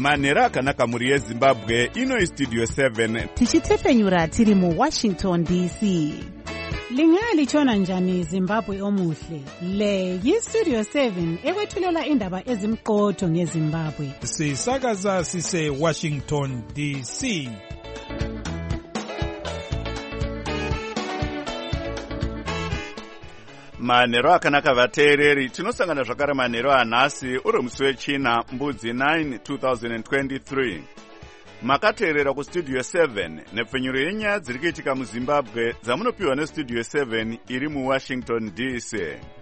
manhero akanaka mhuri yezimbabwe. Ino Studio 7 tichitefenyura tiri muWashington DC. Lingalitshona njani Zimbabwe omuhle? Le yiStudio 7 ekwethulela indaba ezimqotho ngeZimbabwe. Sisakaza sise Washington DC. manhero akanaka vateereri. Tinosangana zvakare manhero anhasi uri musi wechina mbudzi 9 2023. Makateerera kuStudio 7 nepfenyuro yenyaya dziri kuitika muZimbabwe dzamunopiwa neStudio 7 iri muWashington DC.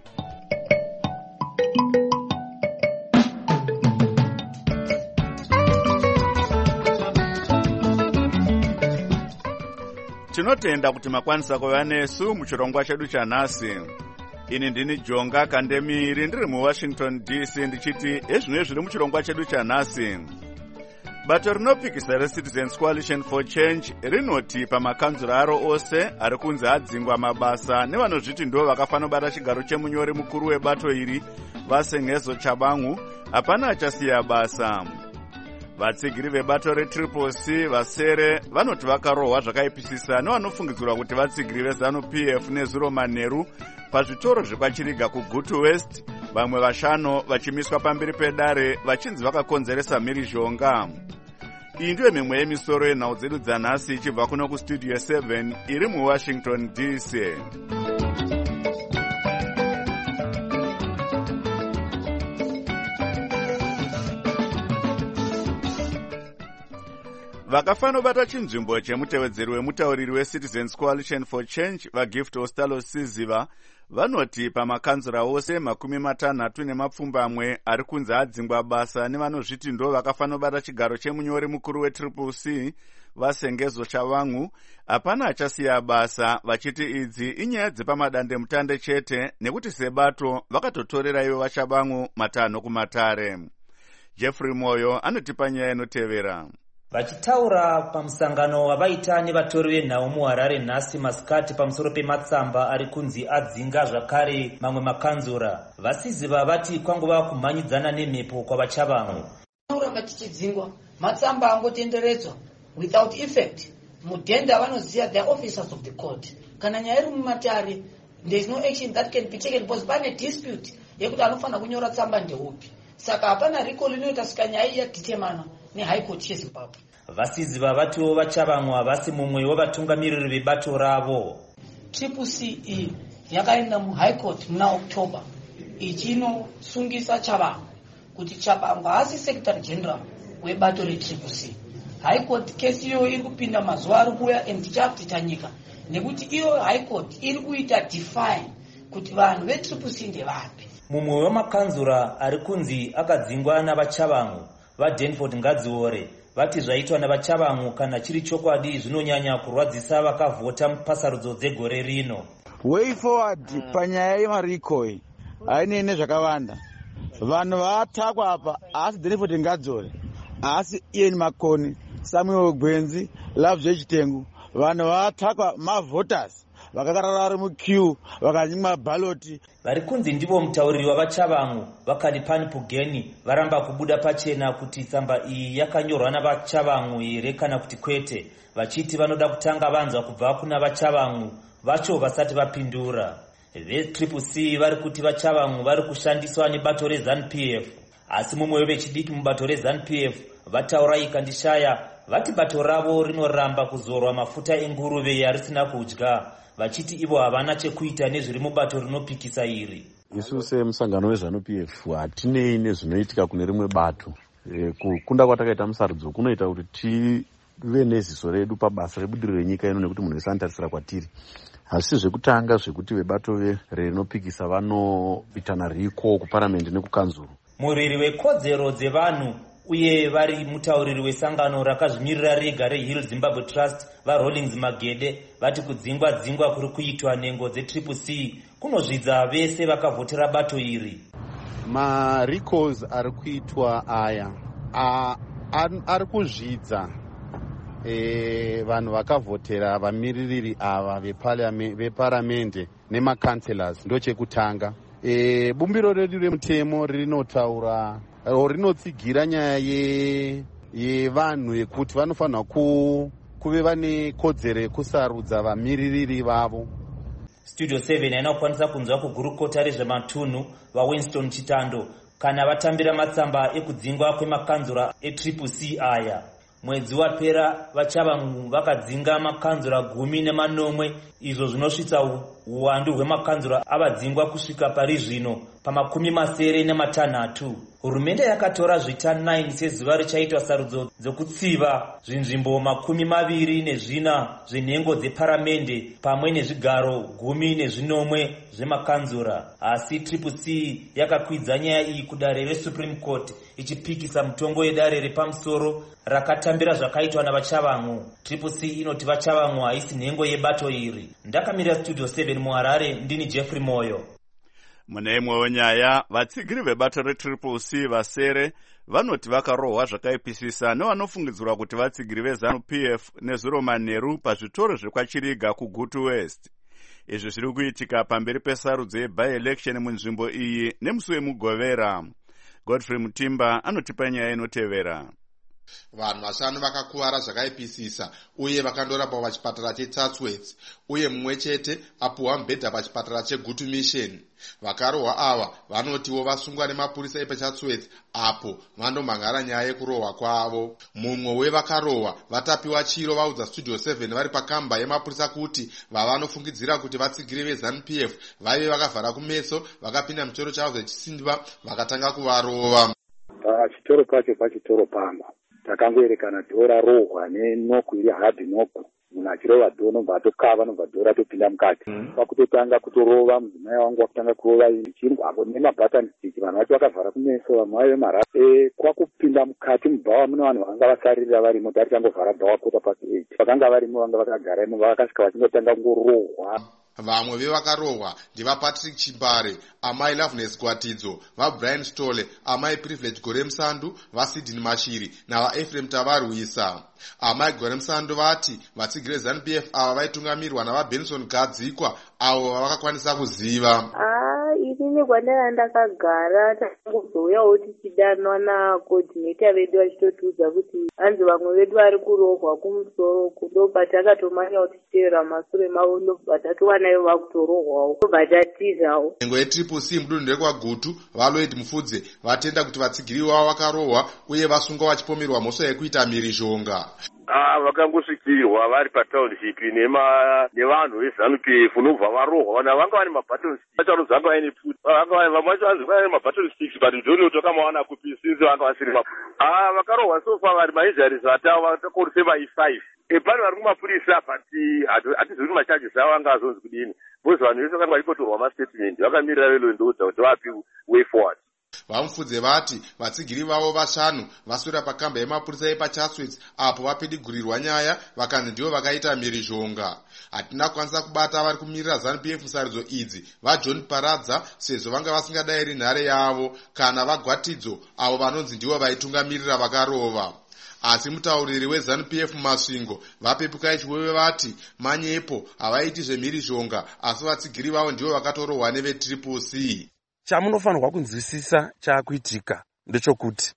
Tinotenda kuti makwanisa kuva nesu muchirongwa chedu chanhasi. Ini ndini Jonga Kandemiri ndiri muWashington DC ndichiti ezvino zviri muchirongwa chedu chanhasi. Bato rinopikisa reCitizens Coalition for Change rinoti pamakanzura aro ose ari kunzi adzingwa mabasa nevanozviti ndo vakafanira kubata chigaro chemunyori mukuru webato iri vasengezo Chabangu hapana achasiya basa. Vatsigiri vebato reCCC vasere vanoti vakarohwa zvakaipisisa nevanofungidzirwa kuti vatsigiri veZANU-PF neZuro manheru pazvitoro zvekwachiriga kuGutu West, vamwe vashanu vachimiswa pamberi pedare vachinzi vakakonzeresa mhirizhonga. Iyi ndiyo mimwe yemisoro yenhau dzedu dzanhasi ichibva kuno kuStudio 7 iri muWashington DC. Vakafanira kubata chinzvimbo chemutevedzeri wemutauriri weCitizens Coalition for Change vaGift Ostalo Siziva vanoti pamakanzura ose 60 ari kunzi adzingwa basa nevanozviti ndo vakafanira kubata chigaro chemunyori mukuru weCCC vasengezo Chabangu hapana achasiya basa, vachiti idzi inyaya dzepamadandemutande chete nekuti sebato vakatotorera ivo vaChabangu matanho kumatare. Jeffrey Moyo anotipa nyaya inotevera. Vachitaura pamusangano wavaita nevatori venhau muHarare nhasi masikati pamusoro pematsamba ari kunzi adzinga zvakare mamwe makanzura, Vasiziva vati kwanguva kumhanyidzana nemhepo kwavaChabangu. Uramba tichidzingwa matsamba angotenderedzwa without effect. Mudhenda vanoziva the officers of the court. Kana nyaya iri mumatare, there is no action that can be taken because pane dispute yekuti anofanira kunyora tsamba ndeupi. Saka hapana recall inoita sika nyaya yatitemana neHigh Court yeZimbabwe. Vasiziva vatiwo vaChabangu havasi mumwe wevatungamiriri vebato ravo. CCC yakaenda muHigh Court muna October ichinosungisa Chabangu kuti Chabangu haasi Secretary General webato reCCC. High Court kesi iyo iri kupinda mazuva ari kuuya ndichafita nyika nekuti iyo High Court iri kuita define kuti vanhu veCCC ndevapi. Mumwe wemakanzura ari kunzi akadzingwa navaChabangu vaDenford Ngadziore vati zvaitwa navaChabangu kana chiri chokwadi zvinonyanya kurwadzisa vakavhota pasarudzo dzegore rino. Way forward panyaya yemarikoi hainene zvakawanda. Vanhu vatakwa apa haasi Denford Ngadziore, haasi Ian Makoni, Samuel Gwenzi, Love Chitengu. Vanhu vatakwa mavoters vakakarara vari muqueue vakanyimwa ballot. Vari kunzi ndivo mutauriri wavaChabangu vakati Pani Pugeni varamba kubuda pachena kuti tsamba iyi yakanyorwa navaChabangu here kana kuti kwete, vachiti vanoda kutanga vanzwa kubva kuna vaChabangu vacho vasati vapindura. VeCCC vari kuti vaChabangu vari kushandiswa nebato reZANU-PF, asi mumwe wevechidiki mubato reZANU-PF vataura ikandishaya vati bato ravo rinoramba kuzorwa mafuta enguruve yarisina kudya, vachiti ivo havana chekuita nezviri mubato rinopikisa iri. Isu semusangano weZANU-PF hatinei nezvinoitika kune rimwe bato. Kukunda kwatakaita musarudzo kunoita kuti tive neziso redu pabasa rebudiriro renyika ino nekuti munhu wese anotarisira kwatiri. Asi zvekutanga zvekuti vebato rinopikisa vanoitana riko kuparamendi nekukanzuru. Muriri wekodzero dzevanhu uye vari mutauriri wesangano rakazvimirira rega reHill Zimbabwe Trust vaRollings Magede vati kudzingwa kuri kuitwa nengo dzeCCC kunozvidza vese vakavhotera bato iri. Recalls ari kuitwa aya ari kuzvidza vanhu vakavhotera vamiririri ava veparamende nemakanselors. Ndochekutanga bumbiro redu remutemo rinotaura rinotsigira nyaya yevanhu yekuti vanofanira kuve vane kodzero yekusarudza vamiririri vavo. Studio 7 inokwanisa kunzwa kugurukota rezvematunhu vaWinston Chitando kana vatambira matsamba ekudzingwa kwemakanzura eTCC aya. Mwedzi wapera vachavangu vakadzinga makanzura 19 izvo zvinosvitsa uwandu hwemakanzura avadzingwa kusvika pari zvino pa36. Hurumende yakatora zvita 9 sezuva richaitwa sarudzo dzokutsiva zvinzvimbo 24 zvenhengo dzeparamende pamwe nezvigaro 14 zvemakanzura. Asi CCC yakakwidza nyaya iyi kudare reSupreme Court ichipikisa mutongo yedare repamusoro rakatambira zvakaitwa navachavangu. CCC inoti vachavangu haisi nhengo yebato iri. Ndakamirira Studio 7 muHarare, ndini Jeffrey Moyo. Mune imwewo nyaya, vatsigiri vebato reCCC vasere vanoti vakarohwa zvakaipisisa nevanofungidzirwa kuti vatsigiri veZANU-PF neZuro Manheru pazvitoro zvekwachiriga kuGutu West. Izvi zviri kuitika pamberi pesarudzo yeby-election munzvimbo iyi nemusi wemugovera. Godfrey Mutimba anotipa nyaya inotevera. Vanhu 5 vakakuvara zvakaipisisa uye vakandorapwa pachipatara cheTatsworth uye mumwe chete apuwa mubhedha pachipatara cheGutu Mission. Vakarohwa ava vanotiwo vasungwa nemapurisa epaChatsworth apo vandomhangara nyaya yekurohwa kwavo. Mumwe wevakarohwa vatapiwa chiro vaudza Studio 7 vari pakamba yemapurisa kuti vavanofungidzira kuti vatsigiri veZANU-PF vaive vakavhara kumeso vakapinda muchitoro chavo zvechisimba vakatanga kuvarova. Pachitoro pacho pachitoro pamba takangoerekana dhora rohwa nenoku iri hadhi noku. Munhu achirova dhoo nobva atokava nobva dhoo ratopinda mukati. Pakutotanga kutorova mudzimai wangu wakutanga kurova chingwango nemabhatani stick. Vanhu vacho vakavhara kumeso, vamwe vaive mara. Kwakupinda mukati mubhawa mune vanhu vanga vasarira varimo. Taritangovhara bhawa kota pasi 8. Vakanga varimo vanga vakagaramo vakasvika vachingotanga kungorohwa. Vamwe vevakarohwa ndivaPatrick Chimbare, amai Loveness Gwatidzo, vaBrian Stole, amai Privilege Gore Musandu, vaSydney Mashiri navaEphraim Tavarwisa. Amai Gore Musandu vati vatsigiri veZANU-PF ava vaitungamirwa navaBenson Gadzikwa avo vavakakwanisa kuziva. Ini kwandanga ndakagara takangozouyawo tichidanwa nacoordinator vedu vachitotiudza kuti hanzi vamwe vedu vari kurohwa kumusoro kudobva takatomanyawo tichiteera mashure mavo ndobva tatowanayo vakutorohwawo ndobva tatizawo. Nhengo yeCCC mudunhu rekwaGutu vaLloyd Mufudze vatenda kuti vatsigiri vavo vakarohwa uye vasungwa vachipomerwa mhosva yekuita mhirizhonga. Vakangosvikirwa vari patownship nevanhu veZANU-PF unobva varohwa. Vanhu vanga vane mabattle sticks. Vacharo zvanga vaine futi. Vamwe vacho vanzi vaine mabattle sticks but ndoni tokamawana kupi since vanga vasiri mafuti. Vakarohwa sofa vari mainjuries vatakorese vai5. Pane vari kumapurisa but hatizivi kuti macharges avo anga azonzi kudini. Because vanhu vese vakanga vachipotorwa mastatement vakamirira velo ndoudza kuti vapi way forward. Vamufudze vati vatsigiri vavo 5 vaswera pakamba yemapurisa epaChatsworth apo vapedigurirwa nyaya vakanzi ndivo vakaita mhirizhonga. Hatina kukwanisa kubata vari kumirira ZANU-PF musarudzo idzi vaJohn Paradza sezvo vanga vasingadayiri nhare yavo kana vaGwatidzo avo vanonzi ndivo vaitungamirira vakarova. Asi mutauriri weZANU-PF mumasvingo vapepukai chiwewe vati manyepo havaiti zvemhirizhonga asi vatsigiri vavo ndivo vakatorohwa neveCCC. Chamunofanirwa kunzwisisa chakuitika ndechokuti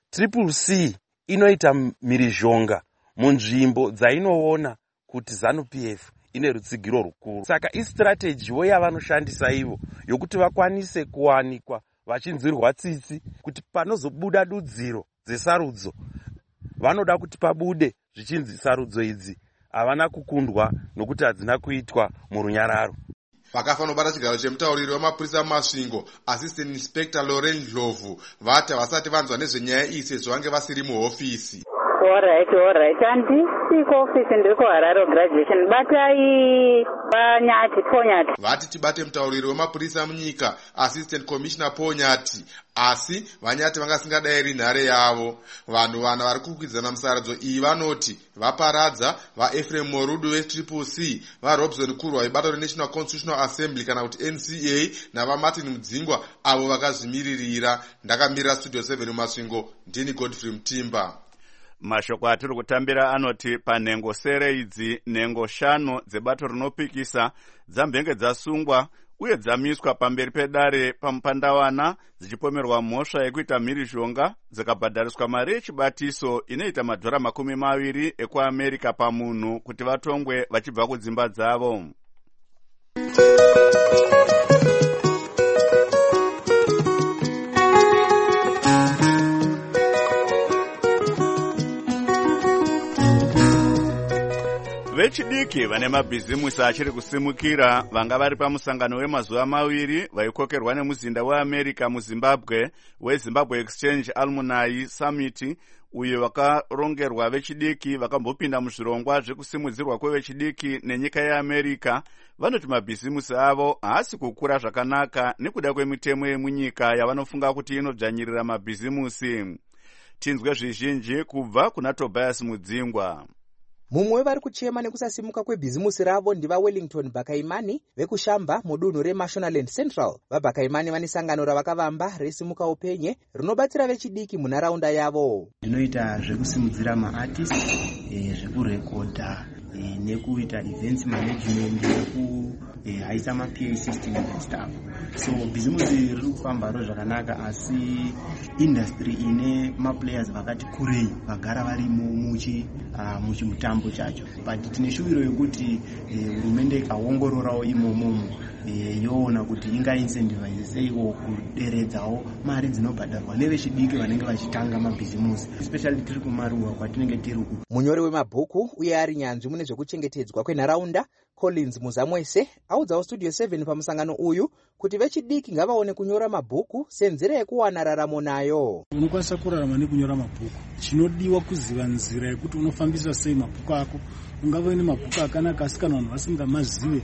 CCC inoita mhirizhonga munzvimbo dzainoona kuti ZANU-PF ine rutsigiro rukuru. Saka istrategy yavanoshandisa ivo yokuti vakwanise kuwanikwa vachinzwirwa tsitsi kuti panozobuda dudziro dzesarudzo vanoda kuti pabude zvichinzi sarudzo idzi havana kukundwa nokuti hadzina kuitwa murunyararo. Vakafanira kubata chigaro chemutauriri wemapurisa mumasvingo Assistant Inspector Lauren Ndlovu vati havasati vanzwa nezvenyaya iyi sezvo vange vasiri muhofisi. Alright. Handisi kuofisi ndiri kuHarare graduation. Batai Ponyati. Vati tibate mutauriri wemapurisa munyika Assistant Commissioner Ponyati. Asi vanyati vangasingadayiri nhare yavo. Vanhu vana vari kukwikwidzana musarudzo iyi vanoti vaParadza, vaEphraim Morudu veCCC, vaRobson Kurwa vebato reNational Constitutional Assembly kana kuti NCA navaMartin Mudzingwa avo vakazvimiririra. Ndakamirira Studio 7 mumasvingo ndini Godfrey Mutimba. Mashoko atiri kutambira anoti panhengo sere idzi nhengo 5 dzebato rinopikisa dzambenge dzasungwa uye dzamiswa pamberi pedare pamupandawana dzichipomerwa mhosva yekuita mhirizhonga dzikabhadhariswa mari yechibatiso inoita $20 ekuamerica pamunhu kuti vatongwe vachibva kudzimba dzavo. Vechidiki vane mabhizimusi achiri kusimukira vanga vari pamusangano wemazuva 2 vaikokerwa nemuzinda weAmerica muZimbabwe weZimbabwe Exchange Alumni Summit, uyo wakarongerwa vechidiki vakambopinda muzvirongwa zvekusimudzirwa kwevechidiki nenyika yeAmerica. Vanoti mabhizimusi avo haasi kukura zvakanaka nekuda kwemitemo yemunyika yavanofunga kuti inodzvanyirira mabhizimusi. Tinzwe zvizhinji kubva kuna Tobias Mudzingwa. Mumwe vari kuchema nekusasimuka kwebhizimusi ravo ndiva Wellington Bakaimani vekushamba mudunhu reMashonaland Central. VaBakaimani vane sangano ravakavamba resimuka upenye rinobatsira vechidiki munharaunda yavo. Zvinoita zvekusimudzira maartist, zvekurekodha nekuita events management, nekuhaisa PA system and stuff. So bhizimusi riri kufambaro zvakanaka, asi industry ine maplayers vakati kurei vagara varimo muchimutambo chacho. But tine shuviro yekuti hurumende ikaongororawo imomo yoona kuti ingaincentivise seiwo kuderedzawo mari dzinobhadharwa nevechidiki vanenge vachitanga mabhizimusi, especially tiri kumaruwa kwatinenge tiri uku. Munyori wemabhuku uye ari nyanzvi mune zvekuchengetedzwa kwenharaunda Collins Muzamwese audzawo Studio 7 pamusangano uyu kuti vechidiki ngavaone kunyora mabhuku senzira yekuwana raramo nayo. Unokwanisa kurarama nekunyora mabhuku. Chinodiwa kuziva nzira yekuti unofambisa sei mabhuku ako. Ungava ine mabhuku akanaka asi kana vanhu vasingamazive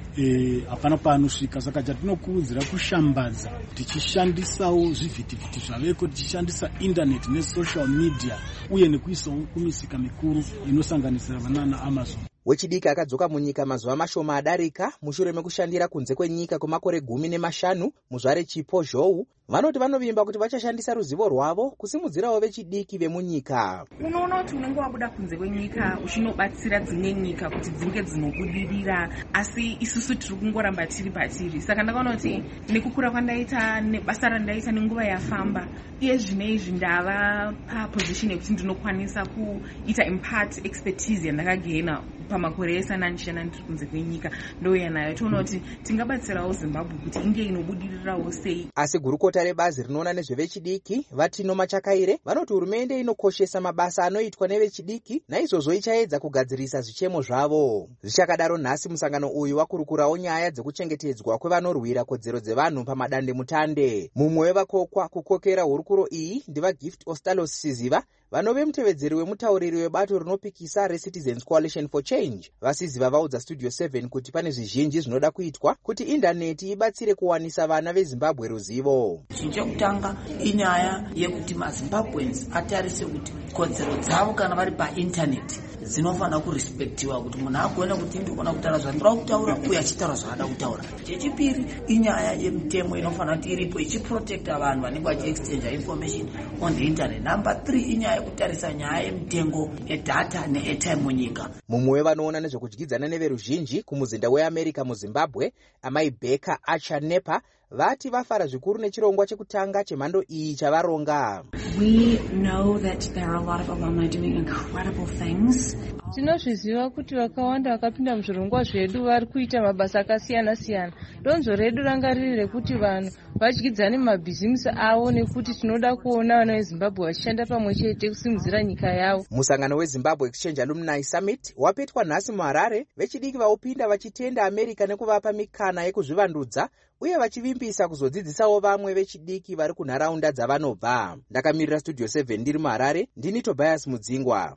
hapana paanosvika. Saka chatinokuudzira kushambadza tichishandisawo zvivhitivhiti zvaveko, tichishandisa internet nesocial media uye nekuisawo kumisika mikuru inosanganisira vanana Amazon. Wechidiki akadzoka munyika mazuva mashoma adarika mushure mekushandira kunze kwenyika kwemakore 15 muzvare Chipo Zhou vanoti vanovimba kuti vachashandisa ruzivo rwavo kusimudzirawo vechidiki vemunyika. Unoona kuti unenge wabuda kunze kwenyika uchinobatsira dzimwe nyika kuti dzinge dzinobudirira, asi isusu tiri kungoramba tiri patiri. Saka ndakaona kuti nekukura kwandaita nebasa randaita nenguva yafamba iye zvinezvi ndava paposition yekuti ndinokwanisa kuita impart expertise yandakagena pamakore esana ndichena ndiri kunze kwenyika. Ndoya nayo toona kuti tingabatsirawo Zimbabwe kuti inge inobudirirawo sei. Asi gurukota rebazi rinoona nezvevechidiki Vatino Machakaire vanoti hurumende inokoshesa mabasa anoitwa nevechidiki naizvozvo ichaedza kugadzirisa zvichemo zvavo. Zvichakadaro nhasi musangano uyu wakurukurawo nyaya dzekuchengetedzwa kwevanorwira kodzero dzevanhu pamadande mutande. Mumwe wevakokwa kukokera hurukuro iyi ndiva Gift Ostalos Siziva vanove mutevedzeri wemutauriri webato rinopikisa reCitizens Coalition for Change. Vasiziva vaudza Studio 7 kuti pane zvizhinji zvinoda kuitwa kuti indaneti ibatsire kuwanisa vana veZimbabwe ruzivo. Chekutanga inyaya yekuti maZimbabweans atarise kuti kodzero dzavo kana vari paintaneti dzinofanira kurespektiwa, kuti munhu agone kuti ndikona kutaura zvandinoda kutaura uye achitaura zvanoda kutaura. Chechipiri inyaya yemitemo inofanira kuti iripo ichiprotecta vanhu vanenge vachiexchange information on the internet. Number 3 inyaya yekutarisa nyaya yemitengo yedata neairtime munyika. Mumwe wevanoona nezvekudyidzana neveruzhinji kumuzinda weAmerica muZimbabwe, Amai Becca Achanepa vati vafara zvikuru nechirongwa chekutanga chemhando iyi chavaronga. We know that there are a lot of alumni doing incredible things. Tinozviziva kuti vakawanda vakapinda muzvirongwa zvedu vari kuita mabasa akasiyana siyana. Donzvo redu ranga riri rekuti vanhu vadyidzane mabhizimusi avo nekuti tinoda kuona vana veZimbabwe vachishanda pamwe chete kusimudzira nyika yavo. Musangano weZimbabwe Exchange Alumni Summit wapetwa nhasi muHarare, vechidiki vaupinda vachitenda America nekuvapa mikana yekuzvivandudza uye vachivimbisa kuzodzidzisawo vamwe vechidiki vari kunharaunda dzavanobva. Ndakamirira Studio 7 ndiri muHarare, ndini Tobias Mudzingwa.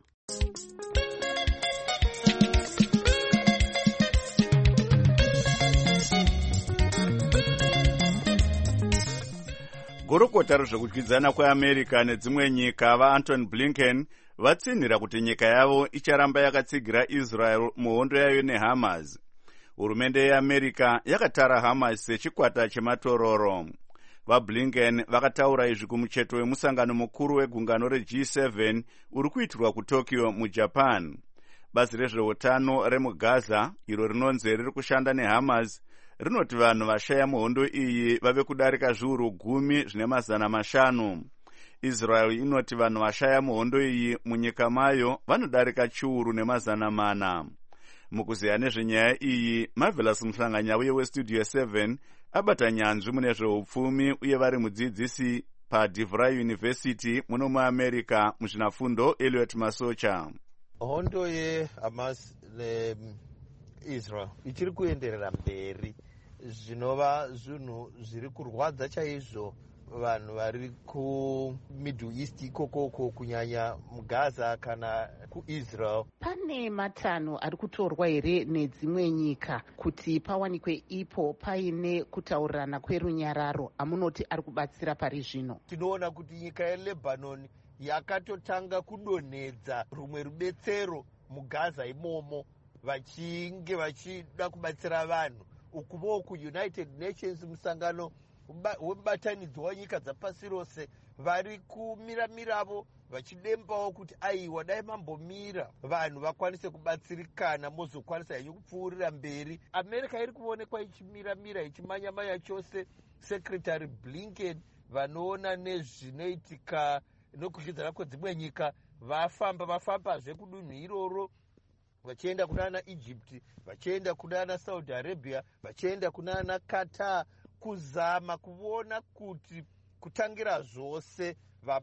Gurukota rezvekudyidzana kweAmerica nedzimwe nyika vaAntony Blinken vatsinhira kuti nyika yavo icharamba yakatsigira Israel muhondo yayo neHamas. Hurumende yeAmerica yakatara Hamas sechikwata chematororo. VaBlinken vakataura izvi kumucheto wemusangano mukuru wegungano reG7 uri kuitirwa kuTokyo muJapan. bazi rezveutano remugaza iro rinonzi riri kushanda nehamas rinoti vanhu vashaya muhondo iyi vave kudarika zviuru 10,500. Israel inoti vanhu vashaya muhondo iyi munyika mayo vanodarika chiuru 400. Mukuziya nezvenyaya iyi, Marvelous Muhlanganyauye westudio 7 abata nyanzvi mune zveupfumi uye vari mudzidzisi paDeVry University muno muAmerica muzvinafundo Elliot Masocha. Hondo yeHamas neIsrael ichiri kuenderera mberi zvinova zvinhu zviri kurwadza chaizvo vanhu vari kuMiddle East ikokoko kunyanya muGaza kana kuIsrael. Pane matanho ari kutorwa here nedzimwe nyika kuti pawanikwe ipo paine kutaurirana kwerunyararo amunoti ari kubatsira pari zvino? Tinoona kuti nyika yeLebanon yakatotanga kudonhedza rumwe rubetsero muGaza imomo vachinge vachida kubatsira vanhu. Ukuvo kuUnited Nations musangano wemubatanidzo wanyika dzapasi rose vari kumiramiravo vachidembawo kuti aiwa dai mambomira vanhu vakwanise kubatsirikana mozokwanisa henyu kupfuurira mberi. America iri kuonekwa ichimiramira ichimanyamanya chose. Secretary Blinken vanoona nezvinoitika nokushidzana kwedzimwe nyika vafambazve kudunhu iroro vachienda kunana Egypt, vachienda kunana Saudi Arabia, vachienda kunana Qatar kuzama kuona kuti kutangira zvose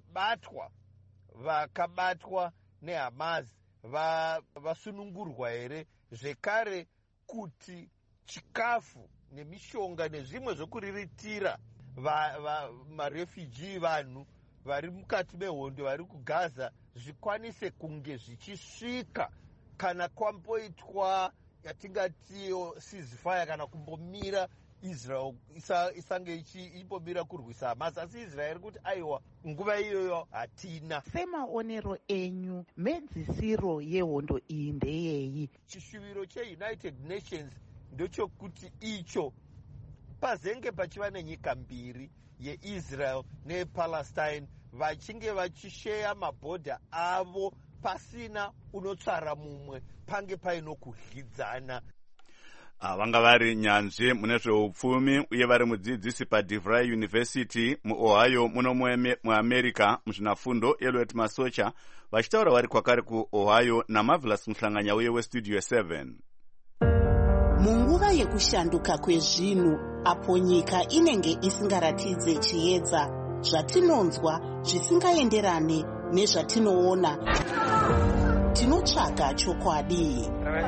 vakabatwa neHamas vasunungurwa here, zvekare kuti chikafu nemishonga nezvimwe zvokuriritira marefugee vanhu vari mukati mehondo vari kuGaza zvikwanise kunge zvichisvika kana kwamboitwa yatingati ceasefire kana kumbomira Israel isange imbomira kurwisa Hamas. Asi Israel kuti aiwa nguva iyoyo hatina. Semaonero enyu medzisiro yehondo iyi ndeyeyi? Chishuviro cheUnited Nations ndochokuti icho pazenge pachiva nenyika mbiri yeIsrael nePalestine vachinge vachisheya mabhodha avo pasina unotsvara mumwe pange paino kudyidzana. Vanga vari nyanzvi mune zveupfumi uye vari mudzidzisi paDeVry University muOhio muno muAmerica muzvinafundo Elliot Masocha vachitaura vari kwakare kuOhio naMarvelous Muhlanganyauye westudio 7. Munguva yekushanduka kwezvinhu apo nyika inenge isingaratidze chiedza zvatinonzwa zvisingaenderane nezvatinoona, tinotsvaga chokwadi.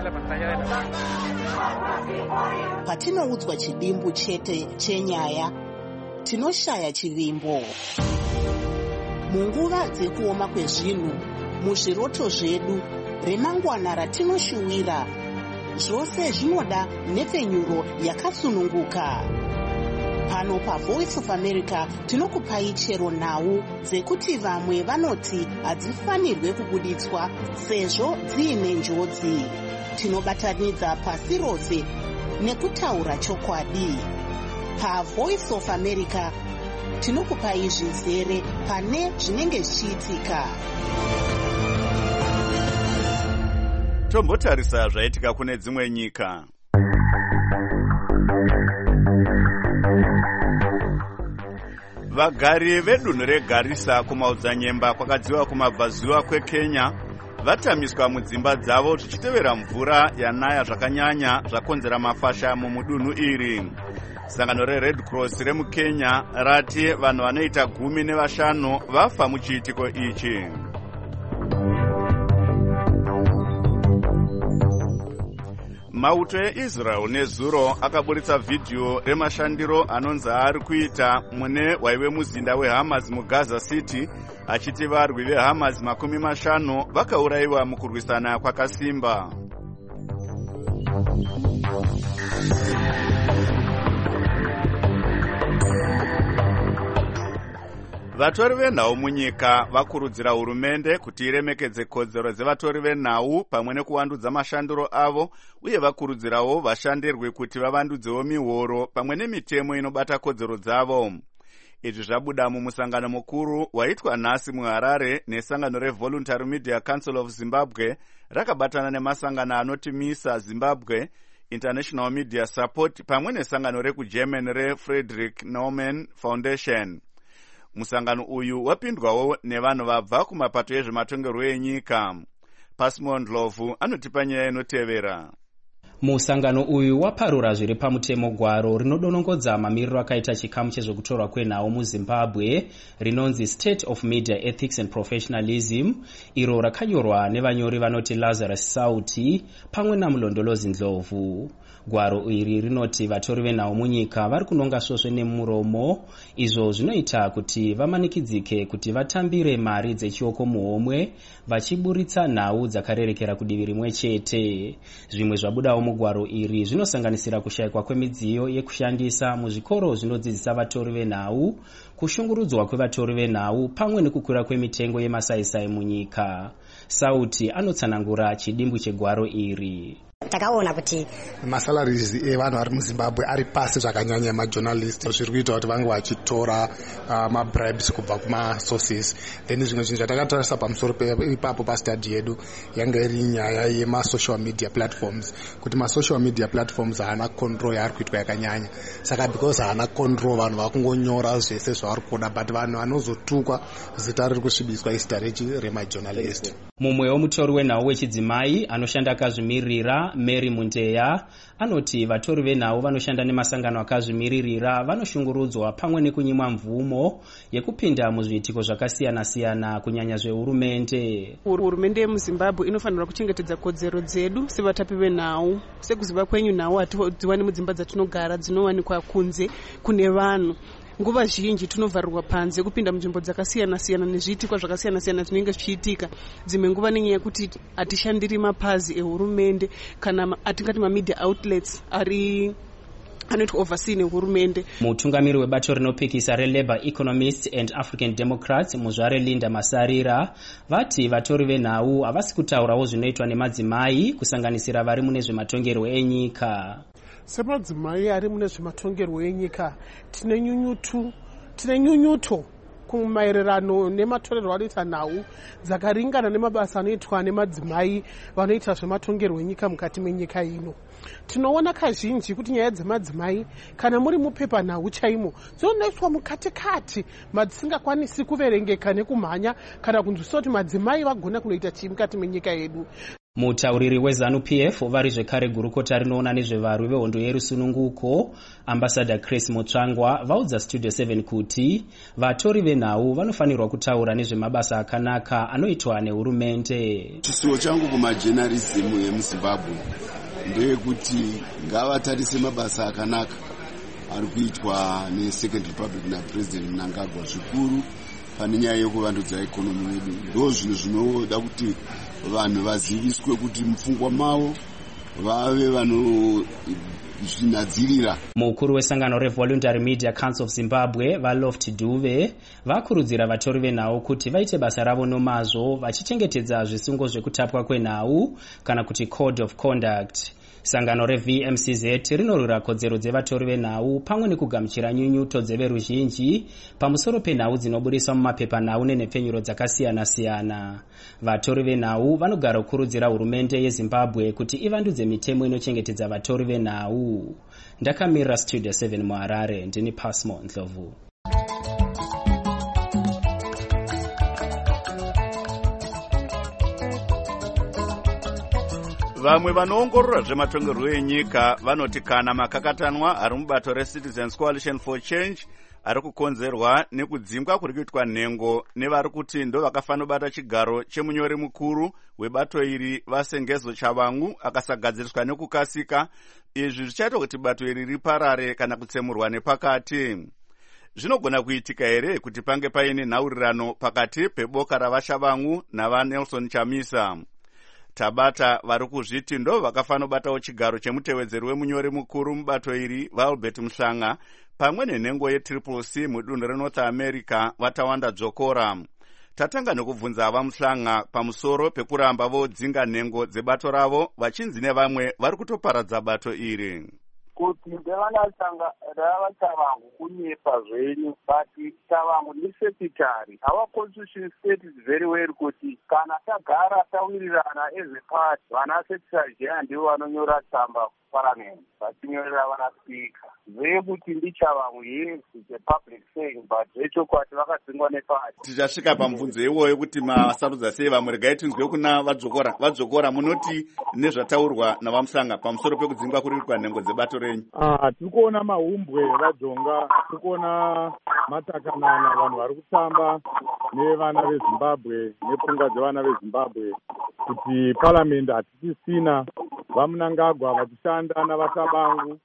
Patinoudzwa chidimbu chete chenyaya, tinoshaya chivimbo. Munguva dzekuoma kwezvinhu, muzviroto zvedu, remangwana ratinoshuwira, zvose zvinoda nepfenyuro yakasununguka. Pano paVoice of America tinokupai chero nhau dzekuti vamwe vanoti hadzifanirwe kubuditswa sezvo dziine njodzi. Tinobatanidza pasi rose nekutaura chokwadi. PaVoice of America tinokupai zvizere pane zvinenge zvichiitika. Tombotarisa zvaitika kune dzimwe nyika. Vagari vedunhu reGarissa kumaodzanyemba kwakadziva kumabvazuva kweKenya vatamiswa mudzimba dzavo zvichitevera mvura yanaya zvakanyanya zvakonzera mafasha mumudunhu iri. Sangano reRed Cross remuKenya rati vanhu vanoita 15 vafa muchiitiko ichi. Mauto eIsrael nezuro akaburitsa vhidhiyo remashandiro anonzi ari kuita mune waive muzinda weHamas muGaza City achiti varwi veHamas 50 vakaurayiwa mukurwisana kwakasimba. Vatori venhau munyika vakurudzira hurumende kuti iremekedze kodzero dzevatori venhau pamwe nekuvandudza mashandiro avo, uye vakurudzirawo vashandirwi kuti vavandudzewo mihoro pamwe nemitemo inobata kodzero dzavo. izvi zvabuda mumusangano mukuru waitwa nhasi muHarare nesangano reVoluntary Media Council of Zimbabwe rakabatana nemasangano anoti MISA Zimbabwe, International Media Support pamwe nesangano rekuGerman reFrederick Naumann Foundation. Musangano uyu wapindwawo nevanhu vabva kumapato ezvematongerwo enyika. Pasmo Ndlovu anotipa nyaya inotevera. Musangano uyu waparura zviri pamutemo gwaro rinodonongodza mamiriro akaita chikamu chezvekutorwa kwenhau muZimbabwe rinonzi State of Media Ethics and Professionalism, iro rakanyorwa nevanyori vanoti Lazarus Sauti pamwe namulondolozi Ndlovu. Gwaro iri rinoti vatori venhau munyika vari kunonga svosve nemuromo, izvo zvinoita kuti vamanikidzike kuti vatambire mari dzechioko muhomwe vachiburitsa nhau dzakarerekera kudivi rimwe chete. Zvimwe zvabudawo mugwaro iri zvinosanganisira kushayikwa kwemidziyo yekushandisa muzvikoro zvinodzidzisa vatori venhau, kushungurudzwa kwevatori venhau pamwe nekukwira kwemitengo yemasaisai munyika. Sauti anotsanangura chidimbu chegwaro iri. Takaona kuti masalaries evanhu vari muZimbabwe ari pasi zvakanyanya emajournalist, zviri kuita kuti vange vachitora mabribes kubva kumasources. Then zvimwe zvinhu zvatakatarisa pamusoro ipapo pastudy yedu yanga iri nyaya yemasocial media platforms, kuti masocial media platforms haana control yaari kuitwa yakanyanya. Saka because haana control, vanhu vakungonyora zvese zvavari kuda, but vanhu vanozotukwa zita riri kusvibiswa izita remajournalist. Mumwe womutori wenhau wechidzimai anoshanda akazvimirira, Mary Munteya, anoti vatori venhau vanoshanda nemasangano akazvimiririra vanoshungurudzwa pamwe nekunyimwa mvumo yekupinda muzviitiko zvakasiyana-siyana kunyanya zvehurumende. Hurumende yemuZimbabwe inofanirwa kuchengetedza kodzero dzedu sevatapi venhau. Sekuziva kwenyu, nhau hatidziwani mudzimba dzatinogara, dzinowanikwa kunze kune vanhu. Nguva zhinji tinovharirwa panze kupinda munzvimbo dzakasiyana-siyana nezviitikwa zvakasiyana-siyana zvinenge zvichiitika. Dzimwe nguva nenyaya yekuti hatishandiri mapazi ehurumende kana atingati mamedia outlets anoitwa oversee nehurumende. Mutungamiri webato rinopikisa reLabour Economists and African Democrats muzvare Linda Masarira vati vatori venhau havasi kutaurawo zvinoitwa nemadzimai kusanganisira vari mune zvematongerwo enyika. Semadzimai ari mune zvematongerwo enyika tine nyunyuto kumaererano nematorerwo anoita nhau dzakaringana nemabasa anoitwa nemadzimai vanoita zvematongerwo enyika mukati menyika ino. Tinoona kazhinji kuti nyaya dzemadzimai kana muri mupepa nhau chaimo dzinoiswa mukatikati madzisingakwanisi kuverengeka nekumhanya kana kunzwisisa kuti madzimai vagona kunoita chii mukati menyika yedu. Mutauriri weZANU-PF vari zvekare gurukota rinoona nezvevarwi vehondo yerusununguko, Ambassador Chris Mutsvangwa, vaudza Studio 7 kuti vatori venhau vanofanirwa kutaura nezvemabasa akanaka anoitwa nehurumende. Chisuwo changu kumajournalism yemuZimbabwe ndeyekuti ngavatarise mabasa akanaka ari kuitwa neSecond Republic naPresident Mnangagwa zvikuru pane nyaya yekuvandudza ikonomi yedu. Ndo zvinhu zvinoda kuti vanhu vaziviswe kuti mupfungwa mavo vave vanozvinadzirira. Mukuru wesangano reVoluntary Media Council of Zimbabwe vaLoft Duve vakurudzira vatori venhau kuti vaite basa ravo nomazvo vachichengetedza zvisungo zvekutapwa kwenhau kana kuti Code of Conduct. Sangano reVMCZ rinorwira kodzero dzevatori venhau pamwe nekugamuchira nyunyuto dzeveruzhinji pamusoro penhau dzinobudiswa mumapepa nhau nenhepfenyuro dzakasiyana-siyana. Vatori venhau vanogara kukurudzira hurumende yeZimbabwe kuti ivandudze mitemo inochengetedza vatori venhau. Ndakamirira Studio 7 muHarare, ndini Pasmo Ndlovu. Vamwe vanoongorora zvematongerwo enyika vanoti kana makakatanwa ari mubato reCitizens Coalition for Change ari kukonzerwa nekudzingwa kuri kuitwa nhengo nevari kuti ndo vakafanira kubata chigaro chemunyori mukuru webato iri vaSengezo Chavangu akasagadziriswa nekukasika. Izvi zvichaita kuti bato iri riparare kana kutsemurwa nepakati. Zvinogona kuitika here kuti pange paine nhaurirano pakati peboka ravaChavangu navaNelson Chamisa? Tabata vari kuzviti ndo vakafanira kubatawo chigaro chemutevedzeri wemunyori mukuru mubato iri vaAlbert Mhlanga pamwe nenhengo yeCCC mudunhu reNorth America vaTawanda Dzokora. Tatanga nekubvunza vaMhlanga pamusoro pekuramba vodzinga nhengo dzebato ravo vachinzi nevamwe vari kutoparadza bato iri. kuti ndevanatsanga ravatavangu kunyepa zvenyu but tavangu ndisepitari. Our constitution states very well kuti kana tagara tawirirana as a part vana sekitari jena ndivo vanonyora tsamba parliament vachinyorera vana speaker vekuti ndichavangu yes it's a public saying but zvechokwadi vakadzingwa nepati. Tichasvika pamubvunzo iwoyo kuti masarudza sei vamwe. Regai tinzwe kuna vadzokora munoti nezvataurwa navamusanga pamusoro pekudzingwa kuriitwa nhengo dzebato renyu. Tiri kuona mahumbwe vajonga, tiri kuona matakanana vanhu vari kutamba nevana vezimbabwe nepfungwa dzevana vezimbabwe kuti paramende hatichisina. Vamunangagwa vachishanda navasabangu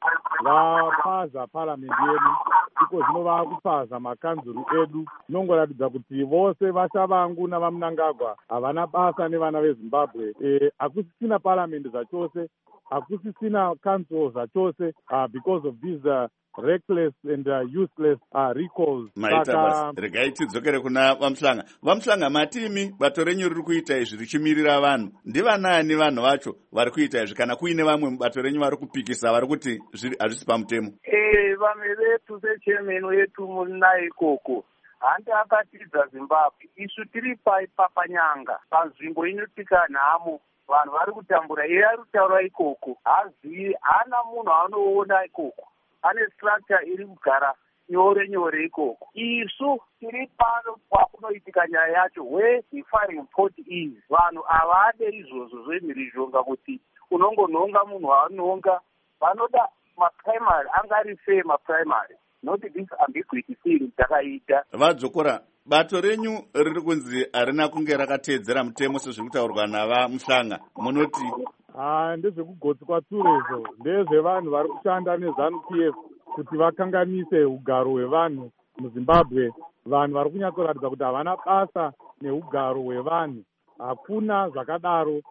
vapaza paramende yedu iko zvino vakupaza makanzuru edu. Zvinongoratidza kuti vose vasabangu navamunangagwa havana basa nevana vezimbabwe. Hakusisina paramende zvachose, hakusisina council zvachose because of these reckless and useless recalls. Regai tidzokere kuna vamusanga. Vamusanga, matimi bato renyu riri kuita izvi richimirira vanhu. Ndivanani vanhu vacho vari kuita izvi kana kuine vamwe mubato renyu vari kupikisa vari kuti hazvisi pamutemo? Vamwe vetu sechairman wetu muna ikoko handi akatidza Zimbabwe. Isu tiri papanyanga panzvimbo inotika nhamo vanhu vari kutambura. Iye ari kutaura ikoko hazivi, hana munhu anoona ikoko, ane structure iri kugara nyore ikoko. Isu tiri pano pakunoitika nyaya yacho where the firing point is. Vanhu havade izvozvo zvemhirizhonga kuti unongonhonga munhu waanonga. Vanoda maprimary angari fair maprimary, not this ambiguity thing takaita. Vadzokora, bato renyu riri kunzi harina kunge rakateedzera mutemo sezviri kutaurwa navamusanga, munoti? Ndezvekugotsi kwatsuro izvo, ndezvevanhu vari kushanda neZANU-PF kuti vakanganise ugaro hwevanhu muZimbabwe. Vanhu vari kunyatsoratidza kuti havana basa neugaro hwevanhu. Hakuna zvakadaro.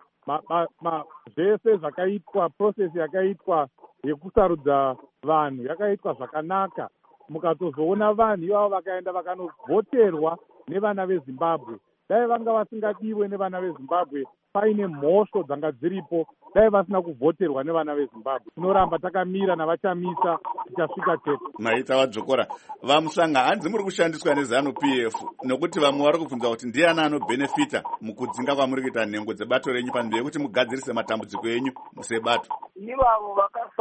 Zvese zvakaitwa, process yakaitwa yekusarudza vanhu yakaitwa zvakanaka. Mukatozoona vanhu ivavo vakaenda vakanovhoterwa nevana veZimbabwe. Dai vanga vasingadiwe nevana veZimbabwe, paine mhosvo dzanga dziripo, dai vasina kuvhoterwa nevana veZimbabwe. Tinoramba takamira navachamisa tichasvika chete. Maita vadzokora. Vamusanga, hanzi muri kushandiswa neZANU-PF nokuti vamwe vari kubvunza kuti ndiani anobenefita mukudzinga kwamuri kuita nhengo dzebato renyu panzvimbo yekuti mugadzirise matambudziko enyu sebato. Ivavo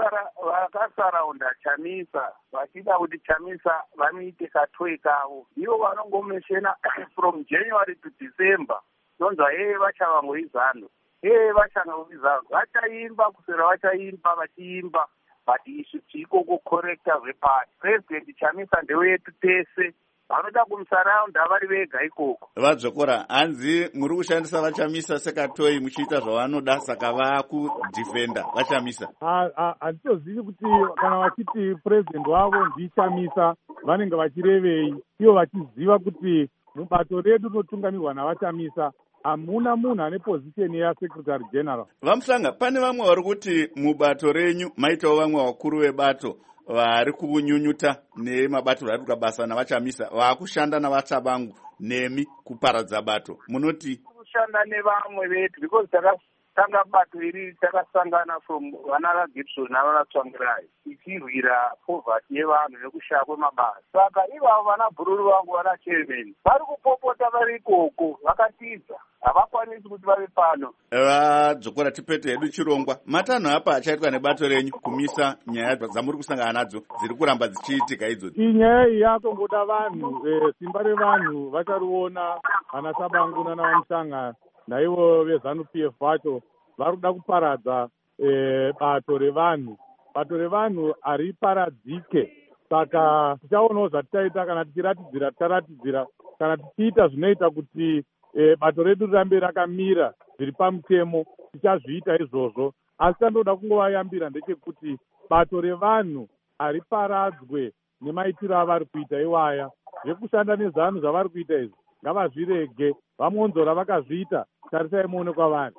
vakasaraunda Chamisa vachida kuti Chamisa vamuite katoi kavo. Ivo vanongomeshena from January to December. Nonzwa vachavango izano. Vachanga izano. Vachaimba kusera vachaimba vachiimba. But isu tiko kukorekta zvepati. President Chamisa ndewetu tese. Vanoda kumusaraunda vari vega ikoko. Vadzokora, hanzi muri kushandisa vachamisa sekatoi muchiita zvavanoda saka vakudhifenda vachamisa? Handitozivi kuti kana vachiti president wavo ndichamisa vanenge vachirevei. Ivo vachiziva kuti mubato redu rinotungamirwa navachamisa hamuna munhu ane pozisheni yasekretary general. Vamusanga, pane vamwe vari kuti mubato renyu maitawo vamwe vakuru vebato vari kunyunyuta nemabato vari kubasa navachamisa vakushanda navatabangu nemi kuparadza bato. Munoti? Kushanda nevamwe vetu because takatanga bato iri takasangana from vana vaGibson navanatsvangirai tichirwira poverty yevanhu nekushaya kwemabasa. Saka ivavo vana bhururu vangu vana chairman vari kupopota vari ikoko vakatiza. Havakwanisi kuti vave pano. Vadzokora tipete hedu chirongwa. Matanho apa achaitwa nebato renyu kumisa nyaya dzamuri kusangana nadzo dziri kuramba dzichiitika idzodzi. Inyaya iyi yatongoda vanhu, simba revanhu vachariona. Vana Sabangu navamusanga naivo veZANU-PF vacho vari kuda kuparadza bato revanhu. Bato revanhu hariparadzike. Saka tichaonawo zvatichaita kana tichiratidzira ticharatidzira kana tichiita zvinoita kuti bato redu rirambe rakamira zviri pamutemo tichazviita izvozvo. Asi tandoda kungovayambira ndechekuti bato revanhu hariparadzwe nemaitiro avari kuita iwaya. Zvekushanda nezano zvavari kuita izvi ngavazvirege. Vamonzora vakazviita, tarisai muone kwavari.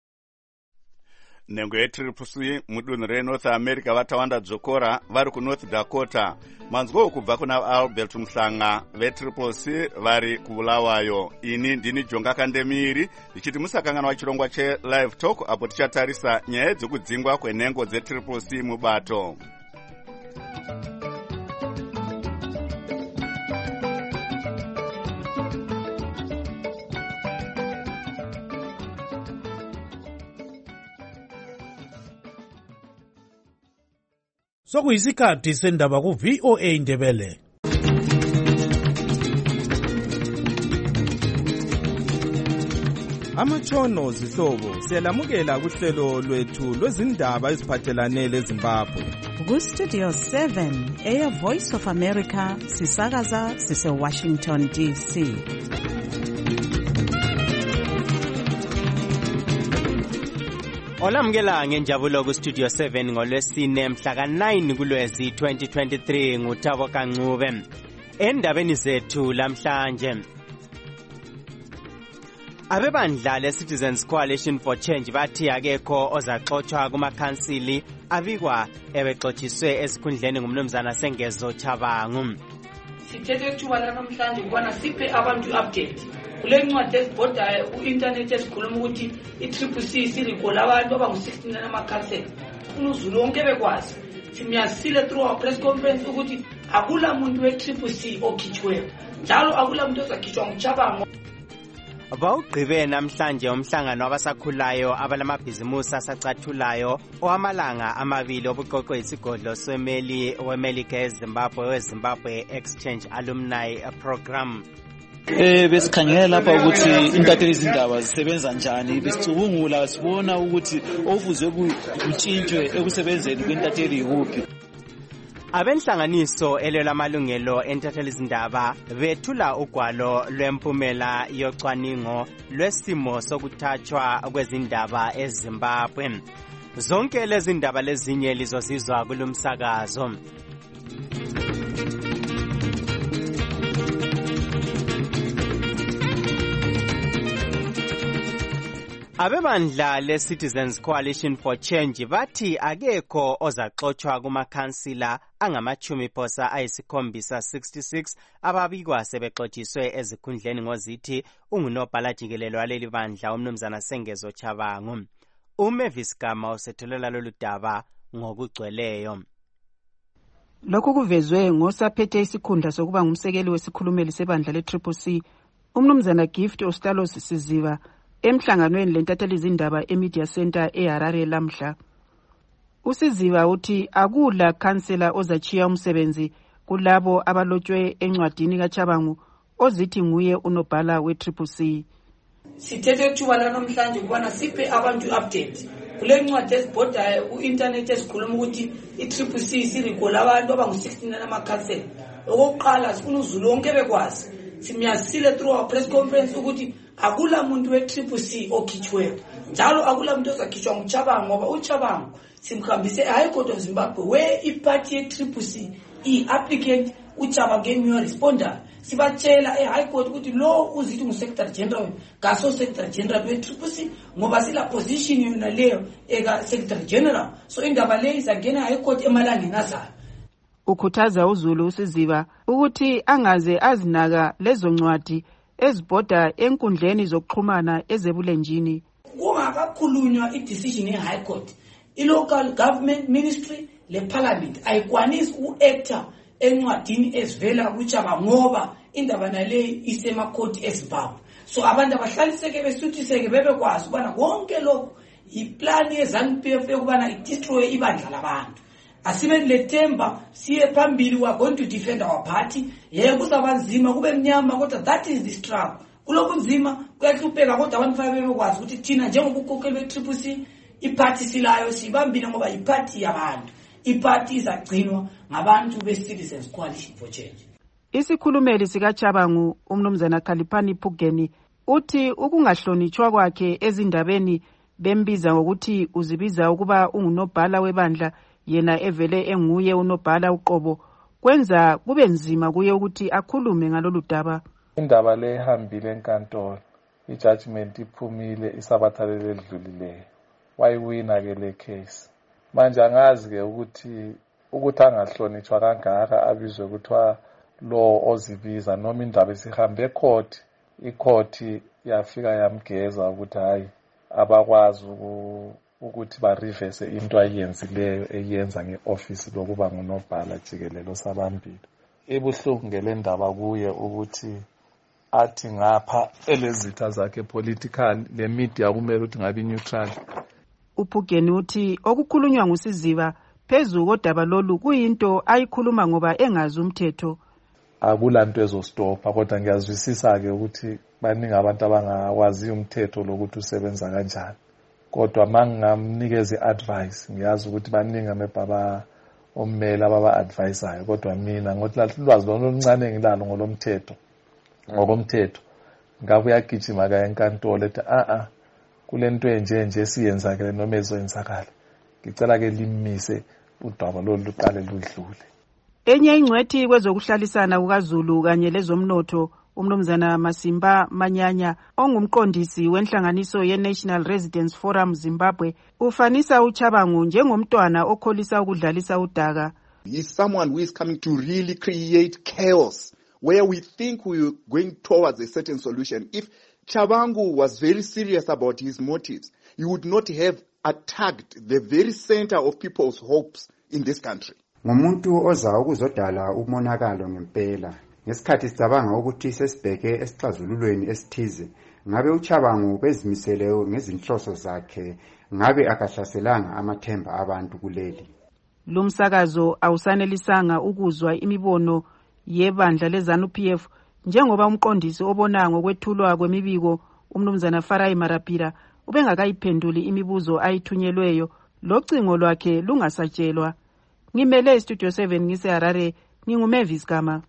Nhengo yeTriple mudunhu reNorth America vatawanda dzokora vari kuNorth Dakota. Manzwo kubva kuna Albert Musanga veTriple vari kuBulawayo. Ini ndini Jonga Kandemiri ndichiti musakanganwa chirongwa cheLive Talk apo tichatarisa nyaya dzekudzingwa kwenhengo dzeTriple mubato. Sokuyisikhathi sendaba ku VOA Ndebele. Amatshono zihlobo siyalamukela kuhlelo lwethu lwezindaba eziphathelane leZimbabwe. Ku Studio 7 Air Voice of America sisakaza sise Washington DC. Olamukela ngenjabulo ku Studio 7 ngolwesine mhla ka9 kuLwezi 2023 nguThabo Kancube. Endabeni zethu lamhlanje, abebandla le-Citizens Coalition for Change bathi akekho ozaxotshwa kumakhansili abikwa ebexotshiswe esikhundleni ngumnumzana Sengezo Chabangu. Sithethe ethuba lanamhlanje ukubana siphe abantu update kule ncwadi ezibhodayo ku-internet esikhuluma ukuthi i-CCC sirikola abantu abangu-16 namakhansela. UZulu wonke bekwazi simyasile through our press conference ukuthi akula muntu we-CCC okhitshweyo, njalo akula muntu ozakhitshwa nguChabangu. Bawugqibe namhlanje umhlangano wabasakhulayo abalamabhizimusi asacathulayo owamalanga amabili obuqoqwe isigodlo weMelika eZimbabwe weZimbabwe Exchange Alumni Program. Besikhangela lapha ukuthi intatheli izindaba zisebenza njani, besicubungula sibona ukuthi ofuzwe kutshintshwe ekusebenzeni kwentatheli ikuphi. Abenhlanganiso elelamalungelo entatheli izindaba bethula ugwalo lwempumela yocwaningo lwesimo sokuthathwa kwezindaba eZimbabwe. Zonke lezi ndaba lezinye lizozizwa kulumsakazo. Abebandla le-Citizens Coalition for Change bathi akekho ozaxotshwa kumakhansila angama-76 ababikwa sebexotshiswe ezikhundleni ngozithi ungunobhala jikelele waleli bandla umnumzana Sengezo Chabangu. uMavis Gama usethulela lolu daba ngokugcweleyo. Lokhu kuvezwe ngosaphethe isikhundla sokuba ngumsekeli wesikhulumeli sebandla le-CCC umnumzana Gift Ostalos Siziva emhlanganweni lentatheli izindaba eMedia Center eHarare lamhla. Usiziva uthi akula khansela ozachiya umsebenzi kulabo abalotshwe encwadini kaChabangu ozithi nguye unobhala we-CCC. Sithethe ethuba lanamhlanje ukubana siphe abantu update kule ncwadi ezibhodayo ku-internet esikhuluma ukuthi i-CCC sirikola abantu abangu-16 namakhansela. Okokuqala sifuna uZulu wonke bekwazi simyasile through our press conference ukuthi akula muntu we-CCC okhitshweyo, njalo akula muntu ozakhitshwa nguChabangu ngoba uChabangu simkhambise eHigh Court of Zimbabwe where iparty ye-CCC i-applicant uChabangu ngemuyo responder. Sibatshela eHigh Court ukuthi lo uzithi ngu-Secretary General kaso Secretary General we-CCC ngoba sila position yona leyo eka Secretary General, so indaba leyo izangena eHigh Court emalangeni azayo. Ukhuthaza uZulu uSiziva ukuthi angaze azinaka lezo ncwadi ezibhoda enkundleni zokuxhumana ezebulenjini. Kungakakhulunywa i-decision ye-High Court, i-local government ministry le-parliament ayikwanisi u-actor encwadini ezivela kuChabangu ngoba indaba naleyi isemakhoti eZimbabwe. So abantu abahlaliseke besuthiseke bebekwazi ukubana konke lokhu yiplani yeZANU-PF yokubana i-destroy ibandla labantu. Asibe lethemba siye phambili, we are going to defend our party. Yebo kuzaba nzima kube mnyama kodwa that is the struggle. Kulokhu nzima kuyahlupheka kodwa abantu fanele bekwazi ukuthi thina njengobukhokheli be-CCC iparty silayo sibambile ngoba iparty yabantu. Iparty izagcinwa ngabantu be-Citizens Coalition for Change. Isikhulumeli sikaChabangu umnumzana Khaliphani Phugeni uthi ukungahlonitshwa kwakhe ezindabeni bembiza ngokuthi uzibiza ukuba ungunobhala webandla yena evele enguye unobhala uqobo kwenza kube nzima kuye ukuthi akhulume ngalolu daba. Indaba le ihambile enkantolo, i-judgment iphumile isabathalele edlulileyo, wayiwina ke le case. Manje angazi ke ukuthi angahlonitshwa kangaka abizwe kuthiwa lo ozibiza noma indaba isihambe ecourt, icourt yafika yamgeza ukuthi hayi abakwazi ukuthi barivese into ayenzileyo eyenza nge-office lokuba ngunobhala jikelelo sabambili. Ibuhlungu ngele ndaba kuye ukuthi athi ngapha elezitha zakhe political le media kumele ukuthi ngabe neutral. uPhugeni uthi okukhulunywa nguSiziba phezu kodaba lolu kuyinto ayikhuluma ngoba engazi umthetho. Akulanto ezostopha kodwa ngiyazwisisa ke ukuthi baningi abantu abangawazi umthetho lokuthi usebenza kanjani. Kodwa mangingamnikeza iadvice ngiyazi ukuthi baningi amebaba ommeli ababa-advisayo kodwa mina ngothi ulwazi lona oluncane ngilalo ngokomthetho ngabe uyagijima kaya enkantolo ethi kule nto enje siyenzakele noma ezoyenzakala ngicela ke limise udaba lolu luqale ludlule. Enye ingcwethi kwezokuhlalisana kukaZulu kanye lezomnotho umnumzana Masimba Manyanya ongumqondisi wenhlanganiso ye-National Residents Forum Zimbabwe ufanisa uChabangu njengomntwana okholisa ukudlalisa udaka. He's someone who is coming to really create chaos where we think we're going towards a certain solution. If Chabangu was very serious about his motives, he would not have attacked the very center of people's hopes in this country. Ngumuntu oza ukuzodala umonakalo ngempela. Ngesikhathi sicabanga ukuthi sesibheke esixazululweni esithize, ngabe uChabangu bezimisele ngezinhloso zakhe, ngabe akahlaselanga amathemba abantu kuleli. Lumsakazo awusanelisanga ukuzwa imibono yebandla leZANU-PF njengoba umqondisi obona ngokwethulwa kwemibiko umnumzana Farai Marapira ubengakayiphenduli imibuzo ayithunyelweyo locingo lwakhe lungasatshelwa. Ngimele Studio 7 ngise Harare nginguMavis Gama.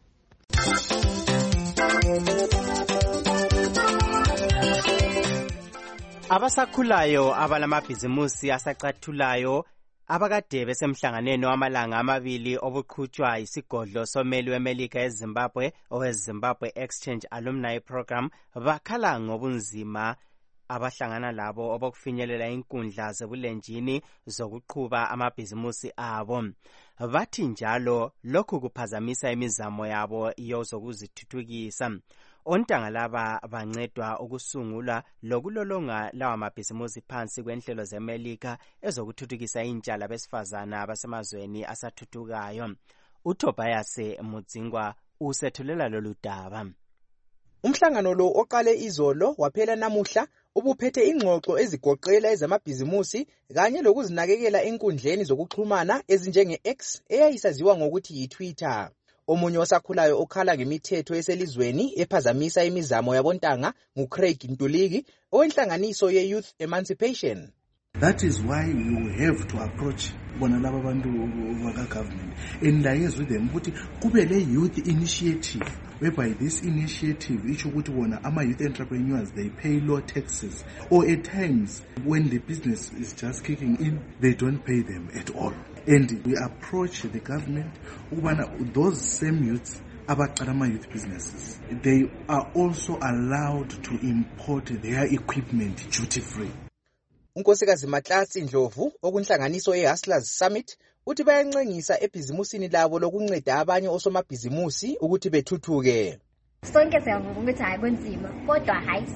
Abasakhulayo abalamabhizimusi asacathulayo abakade besemhlanganweni wamalanga amabili obuqhutshwa isigodlo someli weMelika eZimbabwe oweZimbabwe Exchange Alumni Program bakhala ngobunzima abahlangana labo obokufinyelela inkundla zebulenjini zokuqhuba amabhizimusi abo. Bathi njalo lokhu kuphazamisa imizamo yabo yozokuzithuthukisa. Ontanga laba bancedwa ukusungula lokulolonga lawa mabhizimusi phansi kwenhlelo zeMelika ezokuthuthukisa intsha labesifazana abasemazweni asathuthukayo. uTobias Mudzingwa usethulela lolu daba. Umhlangano lo oqale izolo waphela namuhla ubuphethe ingxoxo ezigoqela ezamabhizimusi kanye lokuzinakekela enkundleni zokuxhumana ezinjenge-X eyayisaziwa ngokuthi yiTwitter. Omunye osakhulayo okhala ngemithetho eselizweni ephazamisa imizamo yabontanga nguCraig Ntuligi owenhlanganiso ye-Youth Emancipation. That is why you have to approach bonalaba bantu waka government and liaise with them ukuthi kube le youth initiative, whereby this initiative isho ukuthi wona ama-youth entrepreneurs they pay low taxes, or at times when the business is just kicking in they don't pay them at all. And we approach the government ukubana those same youths abaqala ama-youth businesses they are also allowed to import their equipment duty free. uNkosikazi Matlasi Ndlovu okunhlanganiso ye-Hustlers Summit uthi bayancengisa ebhizimusini labo lokunceda abanye osomabhizimusi ukuthi bethuthuke. Sonke siyavuka ukuthi hayi kunzima kodwa hayi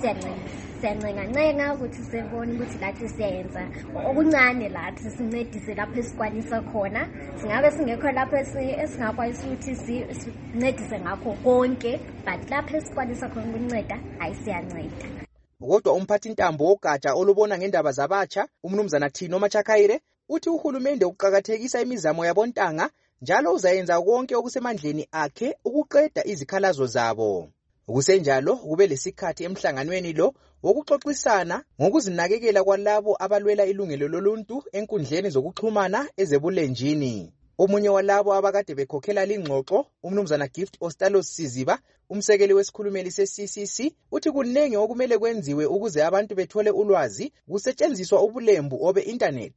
siyancenga ukuthi sibone ukuthi lathi siyenza okuncane lathi sincedise lapho esikwanisa khona. Singabe singekho lapho esingakwazi ukuthi sincedise ngakho konke, but lapho esikwanisa khona ukunceda hayi siyanceda. Kodwa umphathi ntambo wogatsha olubona ngendaba zabatsha umnumzana Thino Machakaire uthi uhulumende uqhakathekisa imizamo yabontanga njalo uzayenza konke okusemandleni akhe ukuqeda izikhalazo zabo. Kusenjalo kube lesikhathi emhlanganweni lo wokuxoxisana ngokuzinakekela kwalabo abalwela ilungelo loluntu enkundleni zokuxhumana ezebulenjini. Omunye walabo abakade bekhokhela lingxoxo umnumzana Gift Ostalos Siziba umsekeli wesikhulumeli se-CCC uthi kunenge okumele kwenziwe ukuze abantu bethole ulwazi kusetshenziswa ubulembu obe-internet.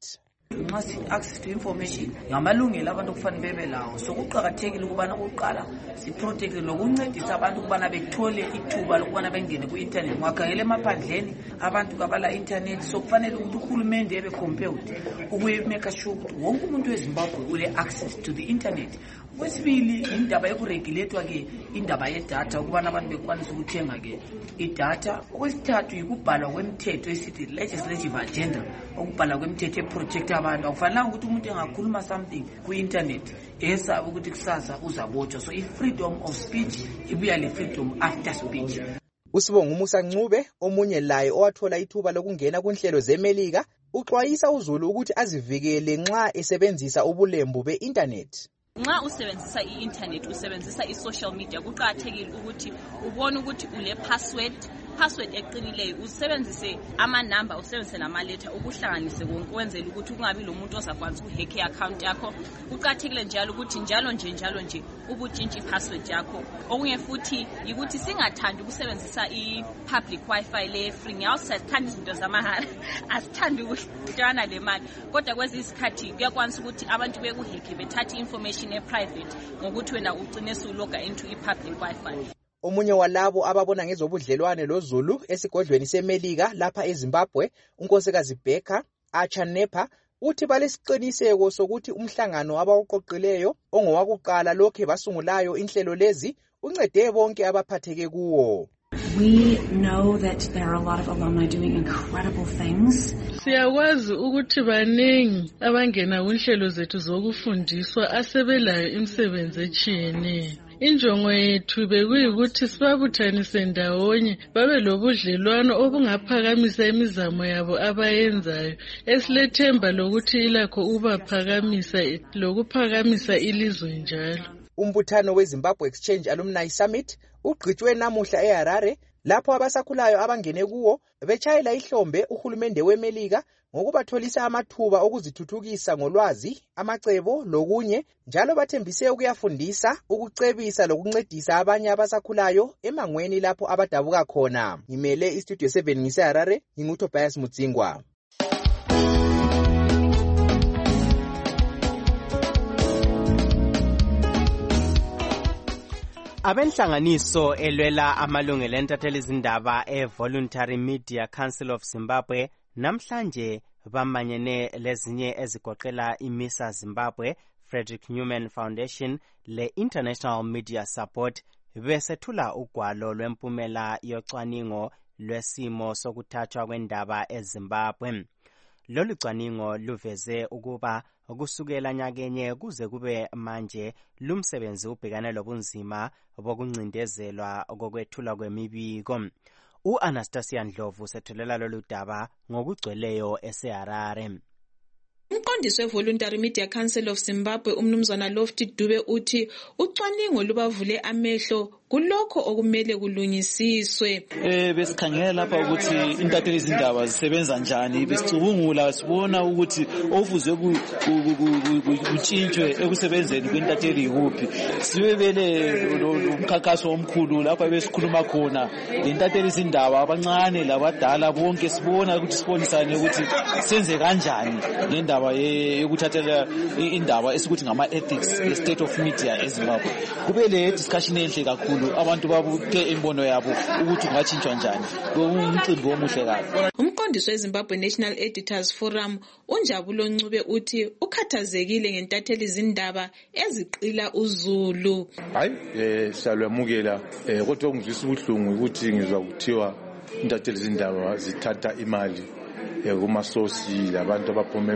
Nxa si-access to information ngamalungelo abantu okufanele bebe lawo, so kuqakathekile ukubana kuqala siprotecte nokuncedisa abantu ukubana bethole ithuba lokubana bengene ku-internet. Ungakhangela emaphandleni abantu kabala internet, so kufanele ukuthi uhulumende ebe compelled ukumeka sure ukuthi wonke umuntu weZimbabwe ule-access to the internet. Okwesibili indaba yokuregulethwa ke indaba yedatha ukubana abantu bekwanisa ukuthenga ke idatha. Okwesithathu yikubhalwa kwemthetho esithi legislative agenda, ukubhalwa kwemthetho eprotect abantu. Akufanelanga ukuthi umuntu engakhuluma something ku-internet esaba ukuthi kusasa uzabotshwa. So i-freedom of speech ibuya le-freedom after speech. Usibonga Musa Ncube omunye laye owathola ithuba lokungena kunhlelo zeMelika uxwayisa uZulu ukuthi azivikele nxa esebenzisa ubulembu be-internet. Nxa usebenzisa i-internet, usebenzisa i-social media, kuqakathekile ukuthi ubone ukuthi ule password eqinileyo, usebenzise ama-number, usebenzise nama-letter, ukuhlanganise konke wenzele ukuthi kungabi lo muntu ozakwanisa ukuhack i-account yakho. Kuqakathekile njalo ukuthi njalo nje ubutshintshi i-password yakho. Okunye futhi yikuthi singathandi ukusebenzisa i-public wifi le-free. Ngiyawusathanda izinto zamahala, asithandi ukutshana le mali, kodwa kwezi isikhathi kuyakwanisa ukuthi abantu bekuhack bethathe information e-private ngokuthi wena ugcine usuloga into i-public wifi. Omunye walabo ababona ngezobudlelwane loZulu esigodlweni seMelika lapha eZimbabwe, unkosikazi Becca Achanepa, uthi balesiqiniseko sokuthi umhlangano abawuqoqileyo ongowakuqala lokho basungulayo inhlelo lezi uncede bonke abaphatheke kuwo. We know that there are a lot of alumni doing incredible things. Siyakwazi ukuthi baningi abangena kunhlelo zethu zokufundiswa asebelayo imisebenzi etshiyeneyo. Injongo yethu bekuyikuthi sibabuthanise ndawonye babe lobudlelwano obungaphakamisa imizamo yabo abayenzayo, esilethemba lokuthi ilakho ubaphakamisa lokuphakamisa ilizwe njalo. Umbuthano weZimbabwe Exchange Alumni Summit ugqitshwe namuhla eHarare lapho abasakhulayo abangene kuwo betshayela ihlombe uhulumende weMelika ngokubatholisa amathuba okuzithuthukisa ngolwazi, amacebo lokunye, njalo bathembise ukuyafundisa, ukucebisa lokuncedisa abanye abasakhulayo emangweni lapho abadabuka khona. Ngimele iStudio 7 ngiseHarare, nginguTobias Mutsingwa. Abenhlanganiso elwela amalungelo entatheli izindaba e-Voluntary Media Council of Zimbabwe namhlanje bamanyene lezinye ezigoqela iMISA Zimbabwe, Frederick Newman Foundation le-International Media Support besethula ugwalo lwempumela yocwaningo lwesimo sokuthathwa kwendaba eZimbabwe. Lolu cwaningo luveze ukuba kusukela nyakenye kuze kube manje lumsebenzi ubhekane lobunzima bokuncindezelwa kokwethulwa kwemibiko. U-Anastasia Ndlovu sethulela lolu daba ngokugcweleyo eseHarare. Umqondisi we-Voluntary Media Council of Zimbabwe umnumzana Lofty Dube uthi ucwaningo lubavule amehlo kulokho okumele kulungisiswe. Besikhangela lapha ukuthi intatheli izindaba zisebenza njani, besicubungula sibona ukuthi ofuzwe kutshintshwe ekusebenzeni kwentatheli ikuphi. Sibebele umkhankaso omkhulu lapha besikhuluma khona lentatheli izindaba abancane labadala bonke sibona ukuthi sibonisane ukuthi senze kanjani ngendaba yokuthathela indaba esikuthi ngama ethics state of media eZimbabwe. Kube le discussion enhle kakhulu, abantu babuthe imbono yabo ukuthi kungatshintshwa njani. Umcimbi omuhle kakhulu. Umqondisi weZimbabwe National Editors Forum uNjabulo Ncube uthi ukhathazekile ngentatheli izindaba eziqila uZulu. Hayi siyalwamukela kodwa ongizwisa ubuhlungu ukuthi ngizwa kuthiwa intatheli izindaba zithatha imali kumasosi labantu abaphuma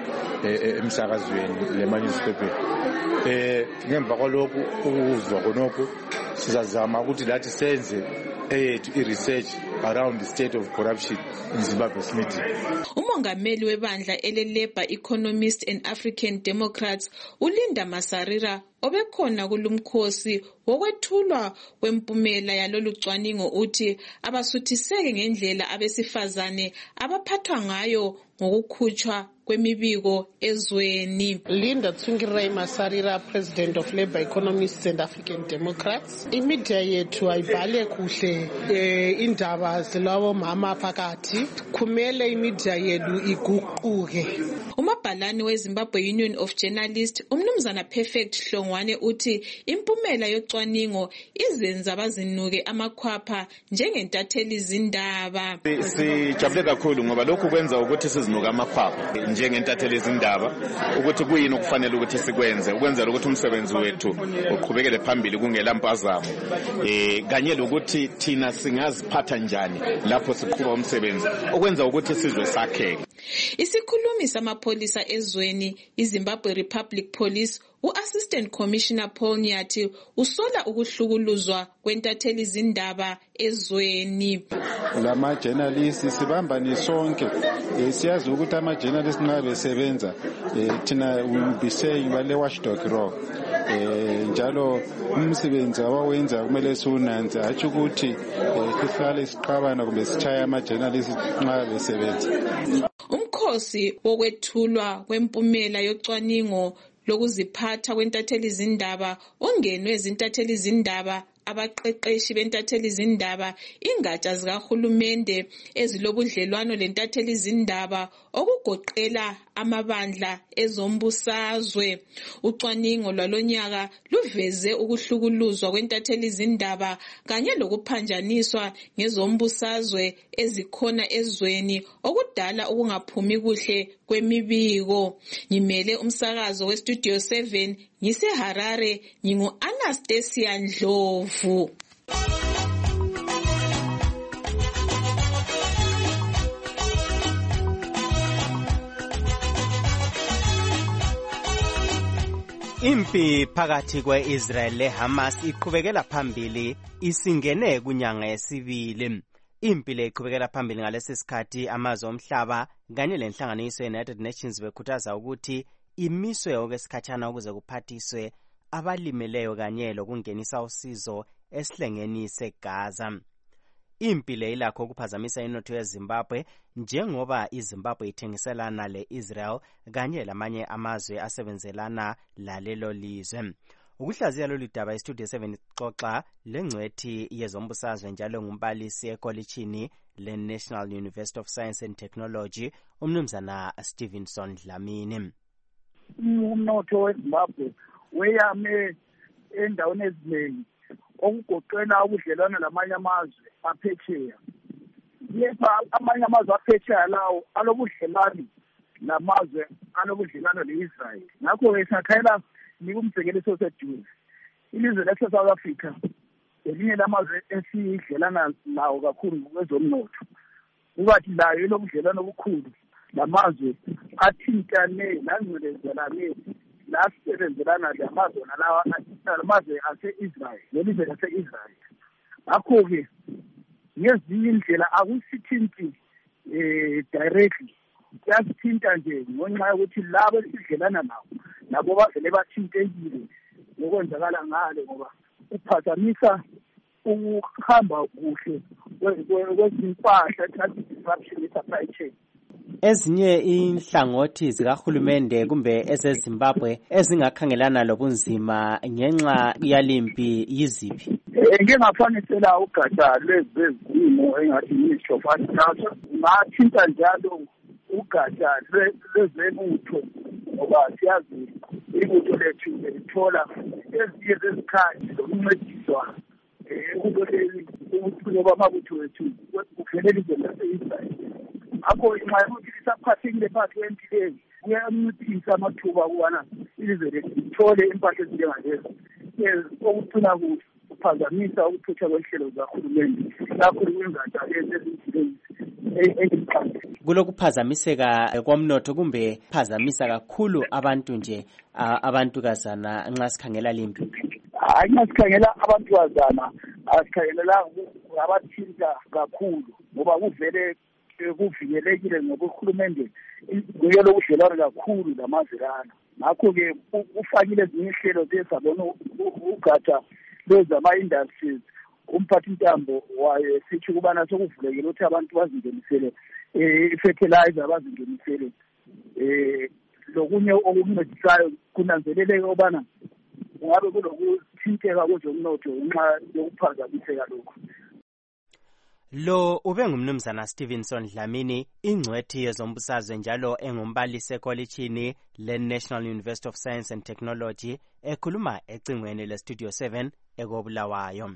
emsakazweni le-newspaper. Ngemva kwalokhu ukuzwa khonokho sizazama ukuthi lathi senze eyethu i-research around the state of corruption in Zimbabwe's media. Umongameli webandla ele-Labour Economist and African Democrats uLinda Masarira obekhona kulumkhosi wokwethulwa kwempumela yalolu cwaningo uthi abasuthiseke ngendlela abesifazane abaphathwa ngayo ngokukhutshwa kwemibiko ezweni. Linda Tsvangirai Masarira, President of Labour Economists and African Democrats. Imedia yethu ayibhale kuhle indaba zalawo mama phakathi. Kumele imedia yethu iguquke. Umabhalane weZimbabwe Union of Journalists umnumzana Perfect Hlongwane uthi impumela yocwaningo izenza bazinuke amakhwapha njengentatheli zindaba. Sijabule kakhulu ngoba lokhu kwenza ukuthi sizinuke amakhwapha njengentatheli zindaba ukuthi kuyini okufanele ukuthi sikwenze ukwenzela ukuthi umsebenzi wethu uqhubekele phambili kungela mpazamo kanye lokuthi thina singaziphatha njani lapho siqhuba umsebenzi okwenza ukuthi sizwe sakheke. Isikhulumi samapholisa ezweni iZimbabwe Republic Police u-Assistant Commissioner Paul Nyathi usola ukuhlukuluzwa kwentatheli zindaba ezweni. Lama journalists sibambane sonke siyazi ukuthi ama journalists nxa besebenza thina will be saying bale watchdog law njalo umsebenzi abawenza kumele siwunanze athi ukuthi sihlale siqabana kumbe sichaya ama journalists nxa besebenza. Umkhosi wokwethulwa kwempumela yocwaningo lokuziphatha kwentatheli zindaba ongenwe ezintatheli zindaba abaqeqeshi bentatheli zindaba ingatsha zikahulumende ezilobudlelwano lentatheli zindaba okugoqela amabandla ezombusazwe. Ucwaningo lwalonyaka luveze ukuhlukuluzwa kwentatheli zindaba kanye lokuphanjaniswa ngezombusazwe ezikhona ezweni okudala ukungaphumi kuhle kwemibiko. Ngimele umsakazo weStudio 7 ngiseHarare ngingu-Anastasia Ndlovu. Impi phakathi kwe-Israel leHamas iqhubekela phambili isingene kunyanga yesibili. Impi le iqhubekela phambili ngalesi sikhathi amazwe omhlaba kanye lenhlanganiso ye-United Nations bekhuthaza ukuthi imiswe okwesikhatshana ukuze kuphathiswe abalimeleyo kanye lokungenisa usizo esihlengeni seGaza. Impi le ilakho ukuphazamisa inotho yeZimbabwe njengoba iZimbabwe ithengiselana le-Israel kanye lamanye amazwe asebenzelana lalelo lizwe. Ukuhlaziya lolu daba iStudio 7 xoxa lengcwethi yezombusazwe njalo ngumbalisi ekolitshini le-National University of Science and Technology umnumzana Stevenson Dlamini. Umnotho weZimbabwe weyame endaweni eziningi okugoqela ubudlelwano lamanye amazwe aphetsheya. Yepha amanye amazwe aphetsheya lawo alobudlelwano namazwe alobudlelwano le-Israel. Ngakho-ke siyakhayela nikumzekeliso seduze. Ilizwe lase-South Africa elinye lamazwe esidlelana lawo kakhulu kwezomnotho. Ukathi layo ilobudlelwano obukhulu lamazwe athintane nangcelezelane lasisebenzelana lamazwe nalawa amazwe ase-Israel lelizwe lase-Israel. Ngakho-ke ngezinye indlela akusithinti directly kuyasithinta nje ngenxa yokuthi labo esidlelana nabo bavele bathintekile ngokwenzakala ngale ngoba kuphazamisa ukuhamba kuhle kwezimpahla traffic disruption supply chain. Ezinye inhlangothi zikahulumende kumbe ezeZimbabwe ezingakhangelana lobunzima ngenxa yalimpi yiziphi? Ngingafanisela ugatsha lwezezimo engathi Ministry of Agriculture ngathinta njalo ugatsha lwezemutho ngoba siyazi ibutho lethu lithola ezinye zezikhathi zokuncediswa ekuboleni ukuthunywa kwamabutho wethu kuvele ilizwe lase-Israel. Akho nxa yokuthi lisaphathekile phakathi kwempilweni kuyanciphisa amathuba ukubana ilizwe lethu lithole impahla ezinjengalezo okuthuna kuphazamisa ukuthuthwa kwenhlelo zikahulumende kakhulu kwingatsha ezimpilweni eziqanile. Kulokuphazamiseka komnotho kumbe phazamisa kakhulu abantu nje abantukazana nxa sikhangela limpi? Hayi, nxa sikhangela abantukazana asikhangelelanga abathinta kakhulu ngoba kuvele kuvikelekile ngoba uhulumende nguye lokudlelwana kakhulu lamazwe lana. Ngakho-ke ufakile ezinye inhlelo zezabona ugatsha lwezama-industries umphathi ntambo waye sithi ukubana sokuvulekile ukuthi abantu bazingenisele fertilizer abazingenisele lokunye okuncedisayo kunanzeleleke obana kungabe kunokuthinteka kwezomnotho ngenxa yokuphazamiseka lokhu. Lo ube ngumnumzana Stevenson Dlamini, ingcwethi yezombusazwe njalo engumbalisi ekolitshini le-National University of Science and Technology, ekhuluma ecingweni le-Studio 7 ekobulawayo.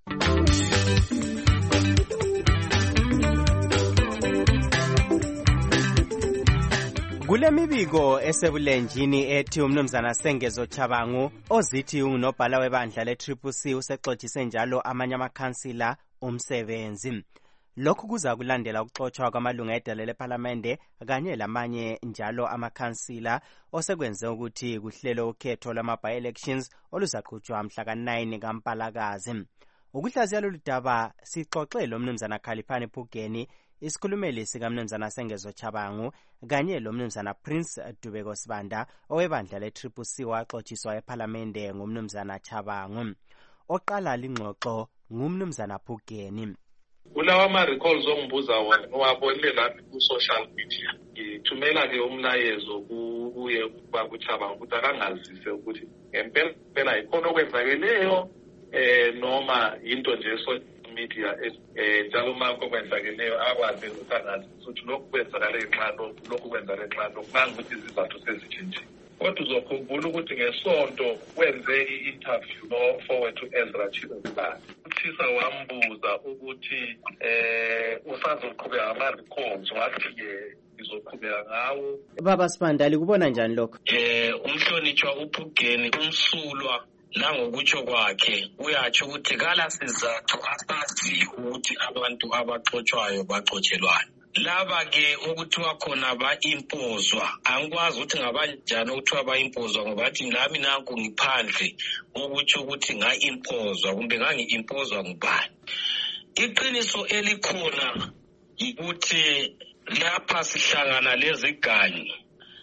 Kule mibiko esebulenjini ethi umnumzana Sengezo Chabangu ozithi ungunobhala webandla le-CCC usexothise njalo amanye amakhansila umsebenzi. Lokhu kuza kulandela ukuxotshwa kwamalunga edale lephalamende kanye lamanye njalo amakhansila osekwenze ukuthi kuhlelo ukhetho lwama-by-elections oluzaqhutshwa mhla ka-9 kaMpalakazi. Ukuhlaziya lolu daba sixoxele umnumzana Khaliphani Phugeni, isikhulumeli sikamnumzana Sengezo Chabangu kanye lomnumzana Prince Dubeko Sibanda owebandla le-CCC waxotshiswa ephalamende ngumnumzana Chabangu. Oqala lingxoxo ngumnumzana Phugeni. Kulawa ama-recalls ongibuza wona owabonile laphi ku-social media, ngithumela ke umlayezo kuye ukuba kuChabangu ukuthi akangazise ukuthi ngempela ikhona okwenzakeleyo noma into nje social media njalo uma okwenzakeleyo akwazi ukuthi angazise ukuthi lokhu kwenzakale ngenxa lokhu kwenzakale ngenxa lokhu ukuthi izizathu sezitshintshile. Kodwa uzokhumbula ukuthi ngesonto wenze i-interview no-forward Ezra Chibuzana. Uthisa wambuza ukuthi usazoqhubeka ngama-records, wathi-ke izoqhubeka ngawo. Baba Sibanda, likubona njani lokho? Umhlonitshwa uPhugeni umsulwa nangokutsho kwakhe uyatsho ukuthi kala sizathu asazi ukuthi abantu abaxotshwayo baxotshelwana. Laba ke ukuthiwa khona ba-impozwa, angikwazi ukuthi ngabanjani ukuthiwa ba-impozwa ngoba athi nami nanku ngiphandle ukutsho ukuthi nga-impozwa kumbe ngangi-impozwa ngubani. Iqiniso elikhona ukuthi lapha sihlangana leziganyi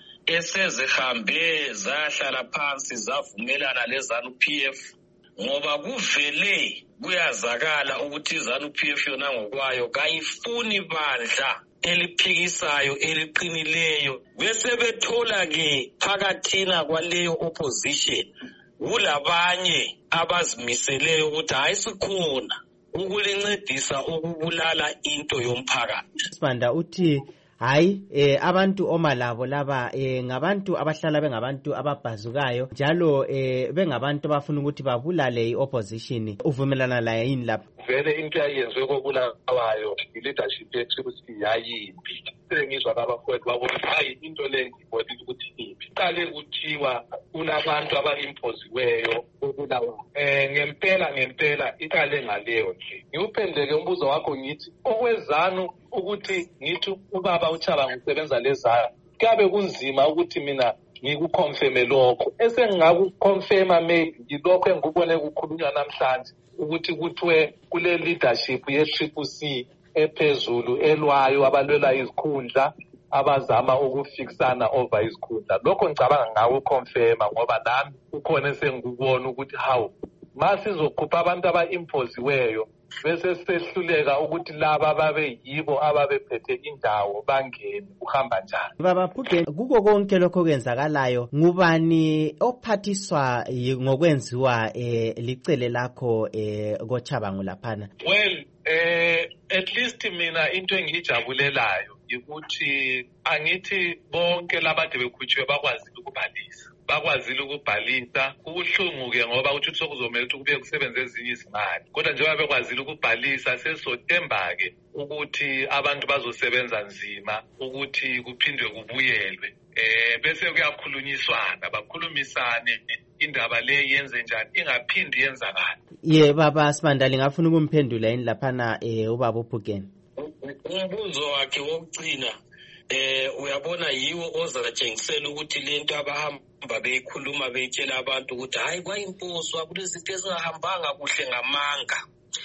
esezihambe zahlala phansi zavumelana leZANU-PF ngoba kuvele kuyazakala ukuthi iZANU-PF yona ngokwayo kayifuni bandla eliphikisayo eliqinileyo, bese bethola ke phakathina kwaleyo opposition kulabanye abazimiseleyo ukuthi hayi sikhona ukulincedisa ukubulala into yomphakathi. Sibanda uthi hayi abantu omalabo laba ngabantu abahlala bengabantu ababhazukayo njalo bengabantu abafuna ukuthi babulale i-opposition. Uvumelana laye yini lapha? Vele into yayenzwe kokulawayo i-leadership ye-CCC yayimbi. Sengizwa abafowethu babothi hayi into le ngibonile ukuthi imbi. Qale kuthiwa kunabantu aba-imposiweyo ukulawa. Ngempela iqale ngaleyo nje. Ngiwuphendeke umbuzo wakho ngithi okwezanu ukuthi ngithi ubaba uChabangu usebenza lezana kabe kunzima ukuthi mina ngikuconfirme lokho esengingakuconfirma maybe ngilokho engikubone kukhulunywa namhlanje ukuthi kuthiwe kule leadership ye-CCC ephezulu elwayo abalwela izikhundla abazama ukufikisana over izikhundla. Lokho ngicabanga ngakuconfirma ngoba nami ukhona esengikubona ukuthi hawu masizokhupha abantu aba-imposiweyo bese sehluleka ukuthi laba babe yibo ababephethe indawo bangene uhamba njani. Baba Phugeni, kuko konke lokho kwenzakalayo ngubani ophathiswa ngokwenziwa licele lakho koChabangu laphana? Well, at least mina into engijabulelayo ukuthi angithi bonke labade bekhutshiwe bakwazile ukubhalisa. Kubuhlungu-ke ngoba uthi sokuzomela ukuthi kube kusebenza ezinye izimali, kodwa njengoba bekwazile ukubhalisa sesothemba-ke ukuthi abantu bazosebenza nzima ukuthi kuphindwe kubuyelwe. Bese kuyakhulunyiswana, bakhulumisane indaba le yenze njani ingaphindi yenzakala. Baba Sibanda, ngafuna ukumphendula yini laphana ubaba uPhugeni. Umbuzo wakhe wokugcina uyabona yiwo ozatshengisela ukuthi lento abahamba beyikhuluma beyitshela abantu ukuthi hayi kwayimpozwa kulezinto ezingahambanga kuhle ngamanga.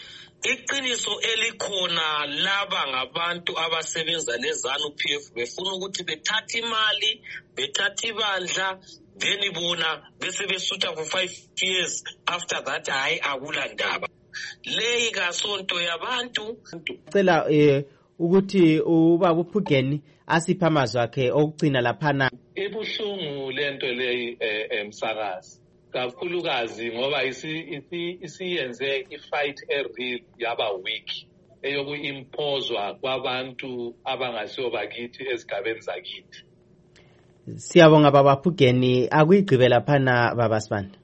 Iqiniso elikhona laba ngabantu abasebenza leZANU-PF befuna ukuthi bethathe imali, bethathe ibandla, then bona bese besutha for 5 years after that hayi akula ndaba. Leyi kasonto yabantu. Cela ukuthi ubaba uPhugeni asipha amazwi akhe okugcina laphana. Ibuhlungu lento leyi emsakazi kakhulukazi ngoba isiyenze ifight real yaba weak eyokuimpozwa kwabantu abangasiyo bakithi ezigabeni zakithi. Siyabonga baba Phugeni, akuyigqibela phana baba Sibanda.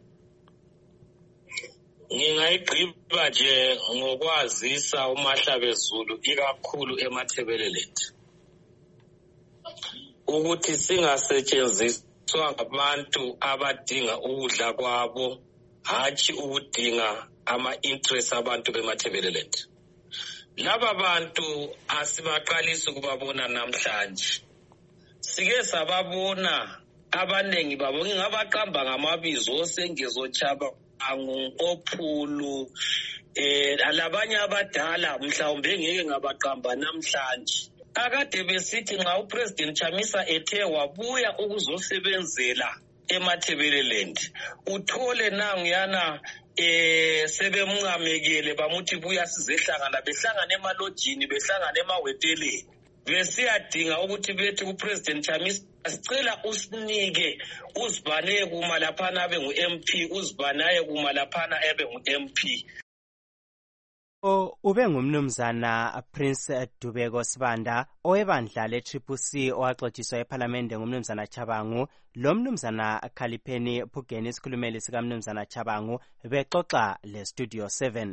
Ngingayigqiba nje ngokwazisa uMahlabezulu ikakhulu eMathebeleland ukuthi singasetshenziswa ngabantu abadinga ukudla kwabo, hatshi ukudinga ama-interest abantu beMathebeleland. Laba bantu asibaqalisi ukubabona namhlanje, sike sababona abanengi babo. Ngingabaqamba ngamabizo oSengezo Chabangu, Ophulu, alabanye abadala mhlawumbe ngeke ngabaqamba namhlanje. Akade besithi nxa uPresident Chamisa ethe wabuya ukuzosebenzela eMathebeleland, uthole nanguyana sebemncamekele bamuthi buya sizehlangana, behlangana emalojini, behlangana emaweteleni, besiyadinga ukuthi bethi uPresident Chamisa sicela usinike uzibane kuma laphana abe ngu-MP, uzibanaye kuma laphana abe ngu-MP. Ube ngumnumzana Prince Dubeko Sibanda owebandla le-CCC owaxotshiswa ePhalamende ngumnumzana Chabangu, lo mnumzana Khalipheni Phugeni isikhulumeli sika mnumzana Chabangu bexoxa le Studio 7.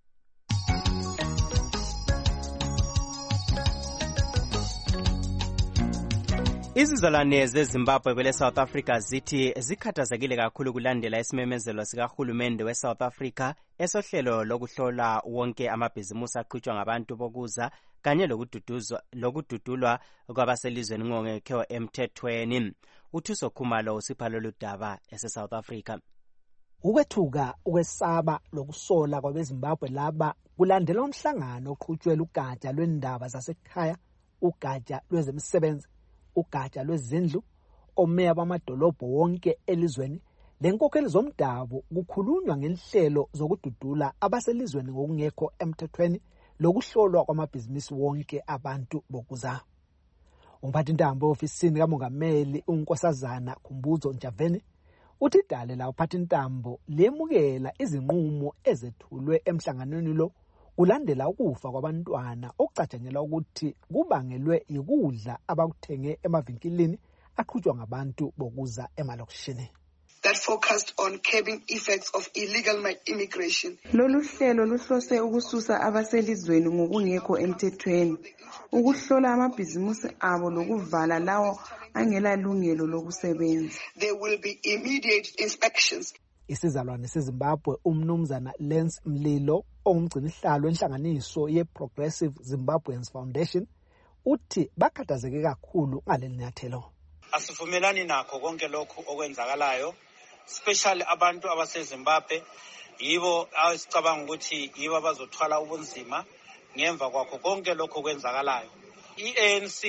Izizalwane zeZimbabwe kwele South Africa zithi zikhathazekile kakhulu kulandela isimemezelo sikahulumende we-South Africa esohlelo lokuhlola wonke amabhizimusi aqhutshwa ngabantu bokuza kanye lokududulwa kwabaselizweni ngongekho emthethweni. uThuso Khumalo usipha lolu daba ese-South Africa. Ukwethuka ukwesaba lokusola kwabeZimbabwe laba kulandela umhlangano oqhutshwela ugatsha lwendaba zasekhaya, ugatsha lwezemisebenzi, ugatsha lwezindlu, omeya bamadolobho wonke elizweni, lenkokheli zomdabu kukhulunywa ngenhlelo zokududula abaselizweni ngokungekho emthethweni lokuhlolwa kwamabhizinisi wonke abantu bokuza. Umphathintambo ofisini kamongameli uNkosazana Khumbudzo Ntshavheni uthi idale la uphathintambo lemukela izinqumo ezethulwe emhlanganweni lo kulandela ukufa kwabantwana okucatshangelwa ukuthi kubangelwe yikudla abakuthenge emavinkilini aqhutshwa ngabantu bokuza emalokishini. That focused on curbing effects of illegal immigration. Lolu hlelo luhlose ukususa abaselizweni ngokungekho emthethweni, ukuhlola amabhizimusi abo lokuvala lawo angela lungelo lokusebenza. There will be immediate inspections. Isizalwane seZimbabwe umnumzana Lance Mlilo ongumgcinihlalo wenhlanganiso ye-Progressive Zimbabweans Foundation uthi bakhathazeke kakhulu ngaleli nyathelo. Asivumelani nakho konke lokhu okwenzakalayo, especially abantu abaseZimbabwe yibo asicabanga ukuthi yibo abazothwala ubunzima ngemva kwakho konke lokhu okwenzakalayo. iANC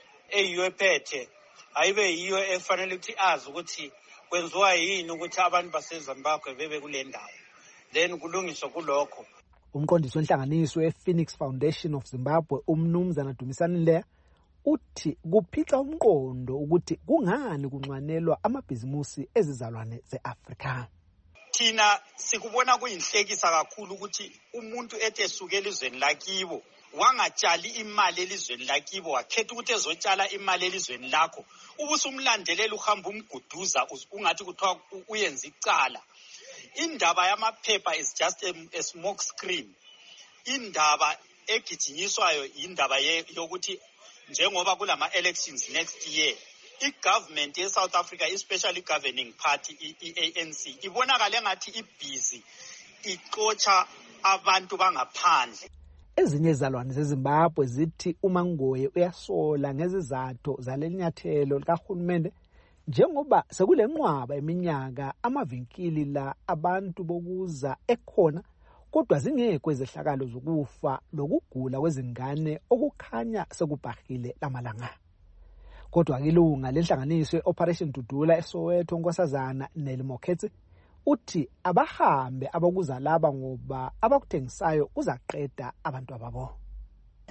eyiphethe ayibe yiyo efanele ukuthi azi ukuthi kwenziwa yini ukuthi abantu baseZimbabwe bebe kule ndawo, then kulungiswa kulokho. Umqondisi wenhlanganiso ye-Phoenix Foundation of Zimbabwe umnumzana Dumisani Leya uthi kuphica umqondo ukuthi kungani kunxwanelwa amabhizimusi ezizalwane ze-Afrika. Thina sikubona kuyinhlekisa kakhulu ukuthi umuntu ethesuke elizweni lakibo wangatshali imali elizweni lakibo wakhetha ukuthi ezotshala imali elizweni lakho, ubusumlandelela uhamba umguduza ungathi kuthiwa uyenza icala. Indaba yamaphepha is just a smoke screen. Indaba egijinyiswayo indaba yokuthi njengoba kulama elections next year, i-government ye-South Africa, especially governing party i-ANC, ibonakale ngathi ibhizi ixotsha abantu bangaphandle. Ezinye izalwane zeZimbabwe zithi uMangoye uyasola ngezizathu zalelinyathelo likahulumende njengoba sekulenqwaba eminyaka amavinkili la abantu bokuza ekhona kodwa zingekho izehlakalo zokufa lokugula kwezingane okukhanya sekubhahile lamalanga. Kodwa kilunga lenhlanganiso Operation Dudula eSoweto Nkosazana Nelimokhethi uthi abahambe abakuza laba ngoba abakuthengisayo kuzaqeda abantu ababo.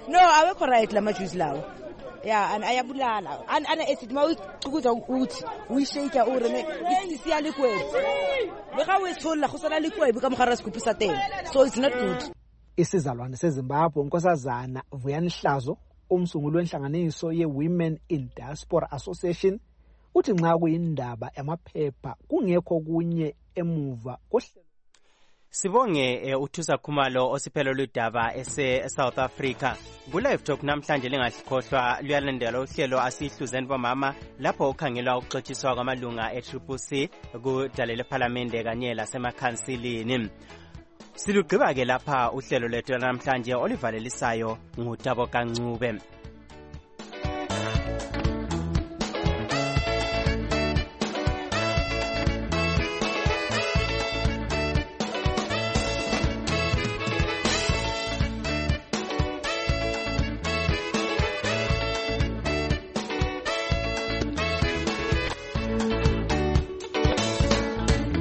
No, awekho right lama juice lawo. Yeah, and ayabulala. Ana acid mawucukuza ukuthi uyishake ureme isisiya liquid. Beka wethola khosana liquid beka mkhara sikupisa teng. So it's not good. Isizalwane seZimbabwe unkosazana Vuyani Hlazo umsunguli wenhlanganiso ye-Women in Diaspora Association uthi nxa kuyindaba yamaphepha kungekho kunye emuva kohlelo. Sibonge uThusa Khumalo osiphelo ludaba ese-South Africa. Ku-Live Talk namhlanje lingakhohlwa luyalandela uhlelo asihluzeni bomama lapho ukhangelwa ukuxotshiswa kwamalunga e-CCC kudale lephalamende kanye lasemakhansilini. Silugqiba ke lapha uhlelo lethu namhlanje olivalelisayo nguTabo Kancube.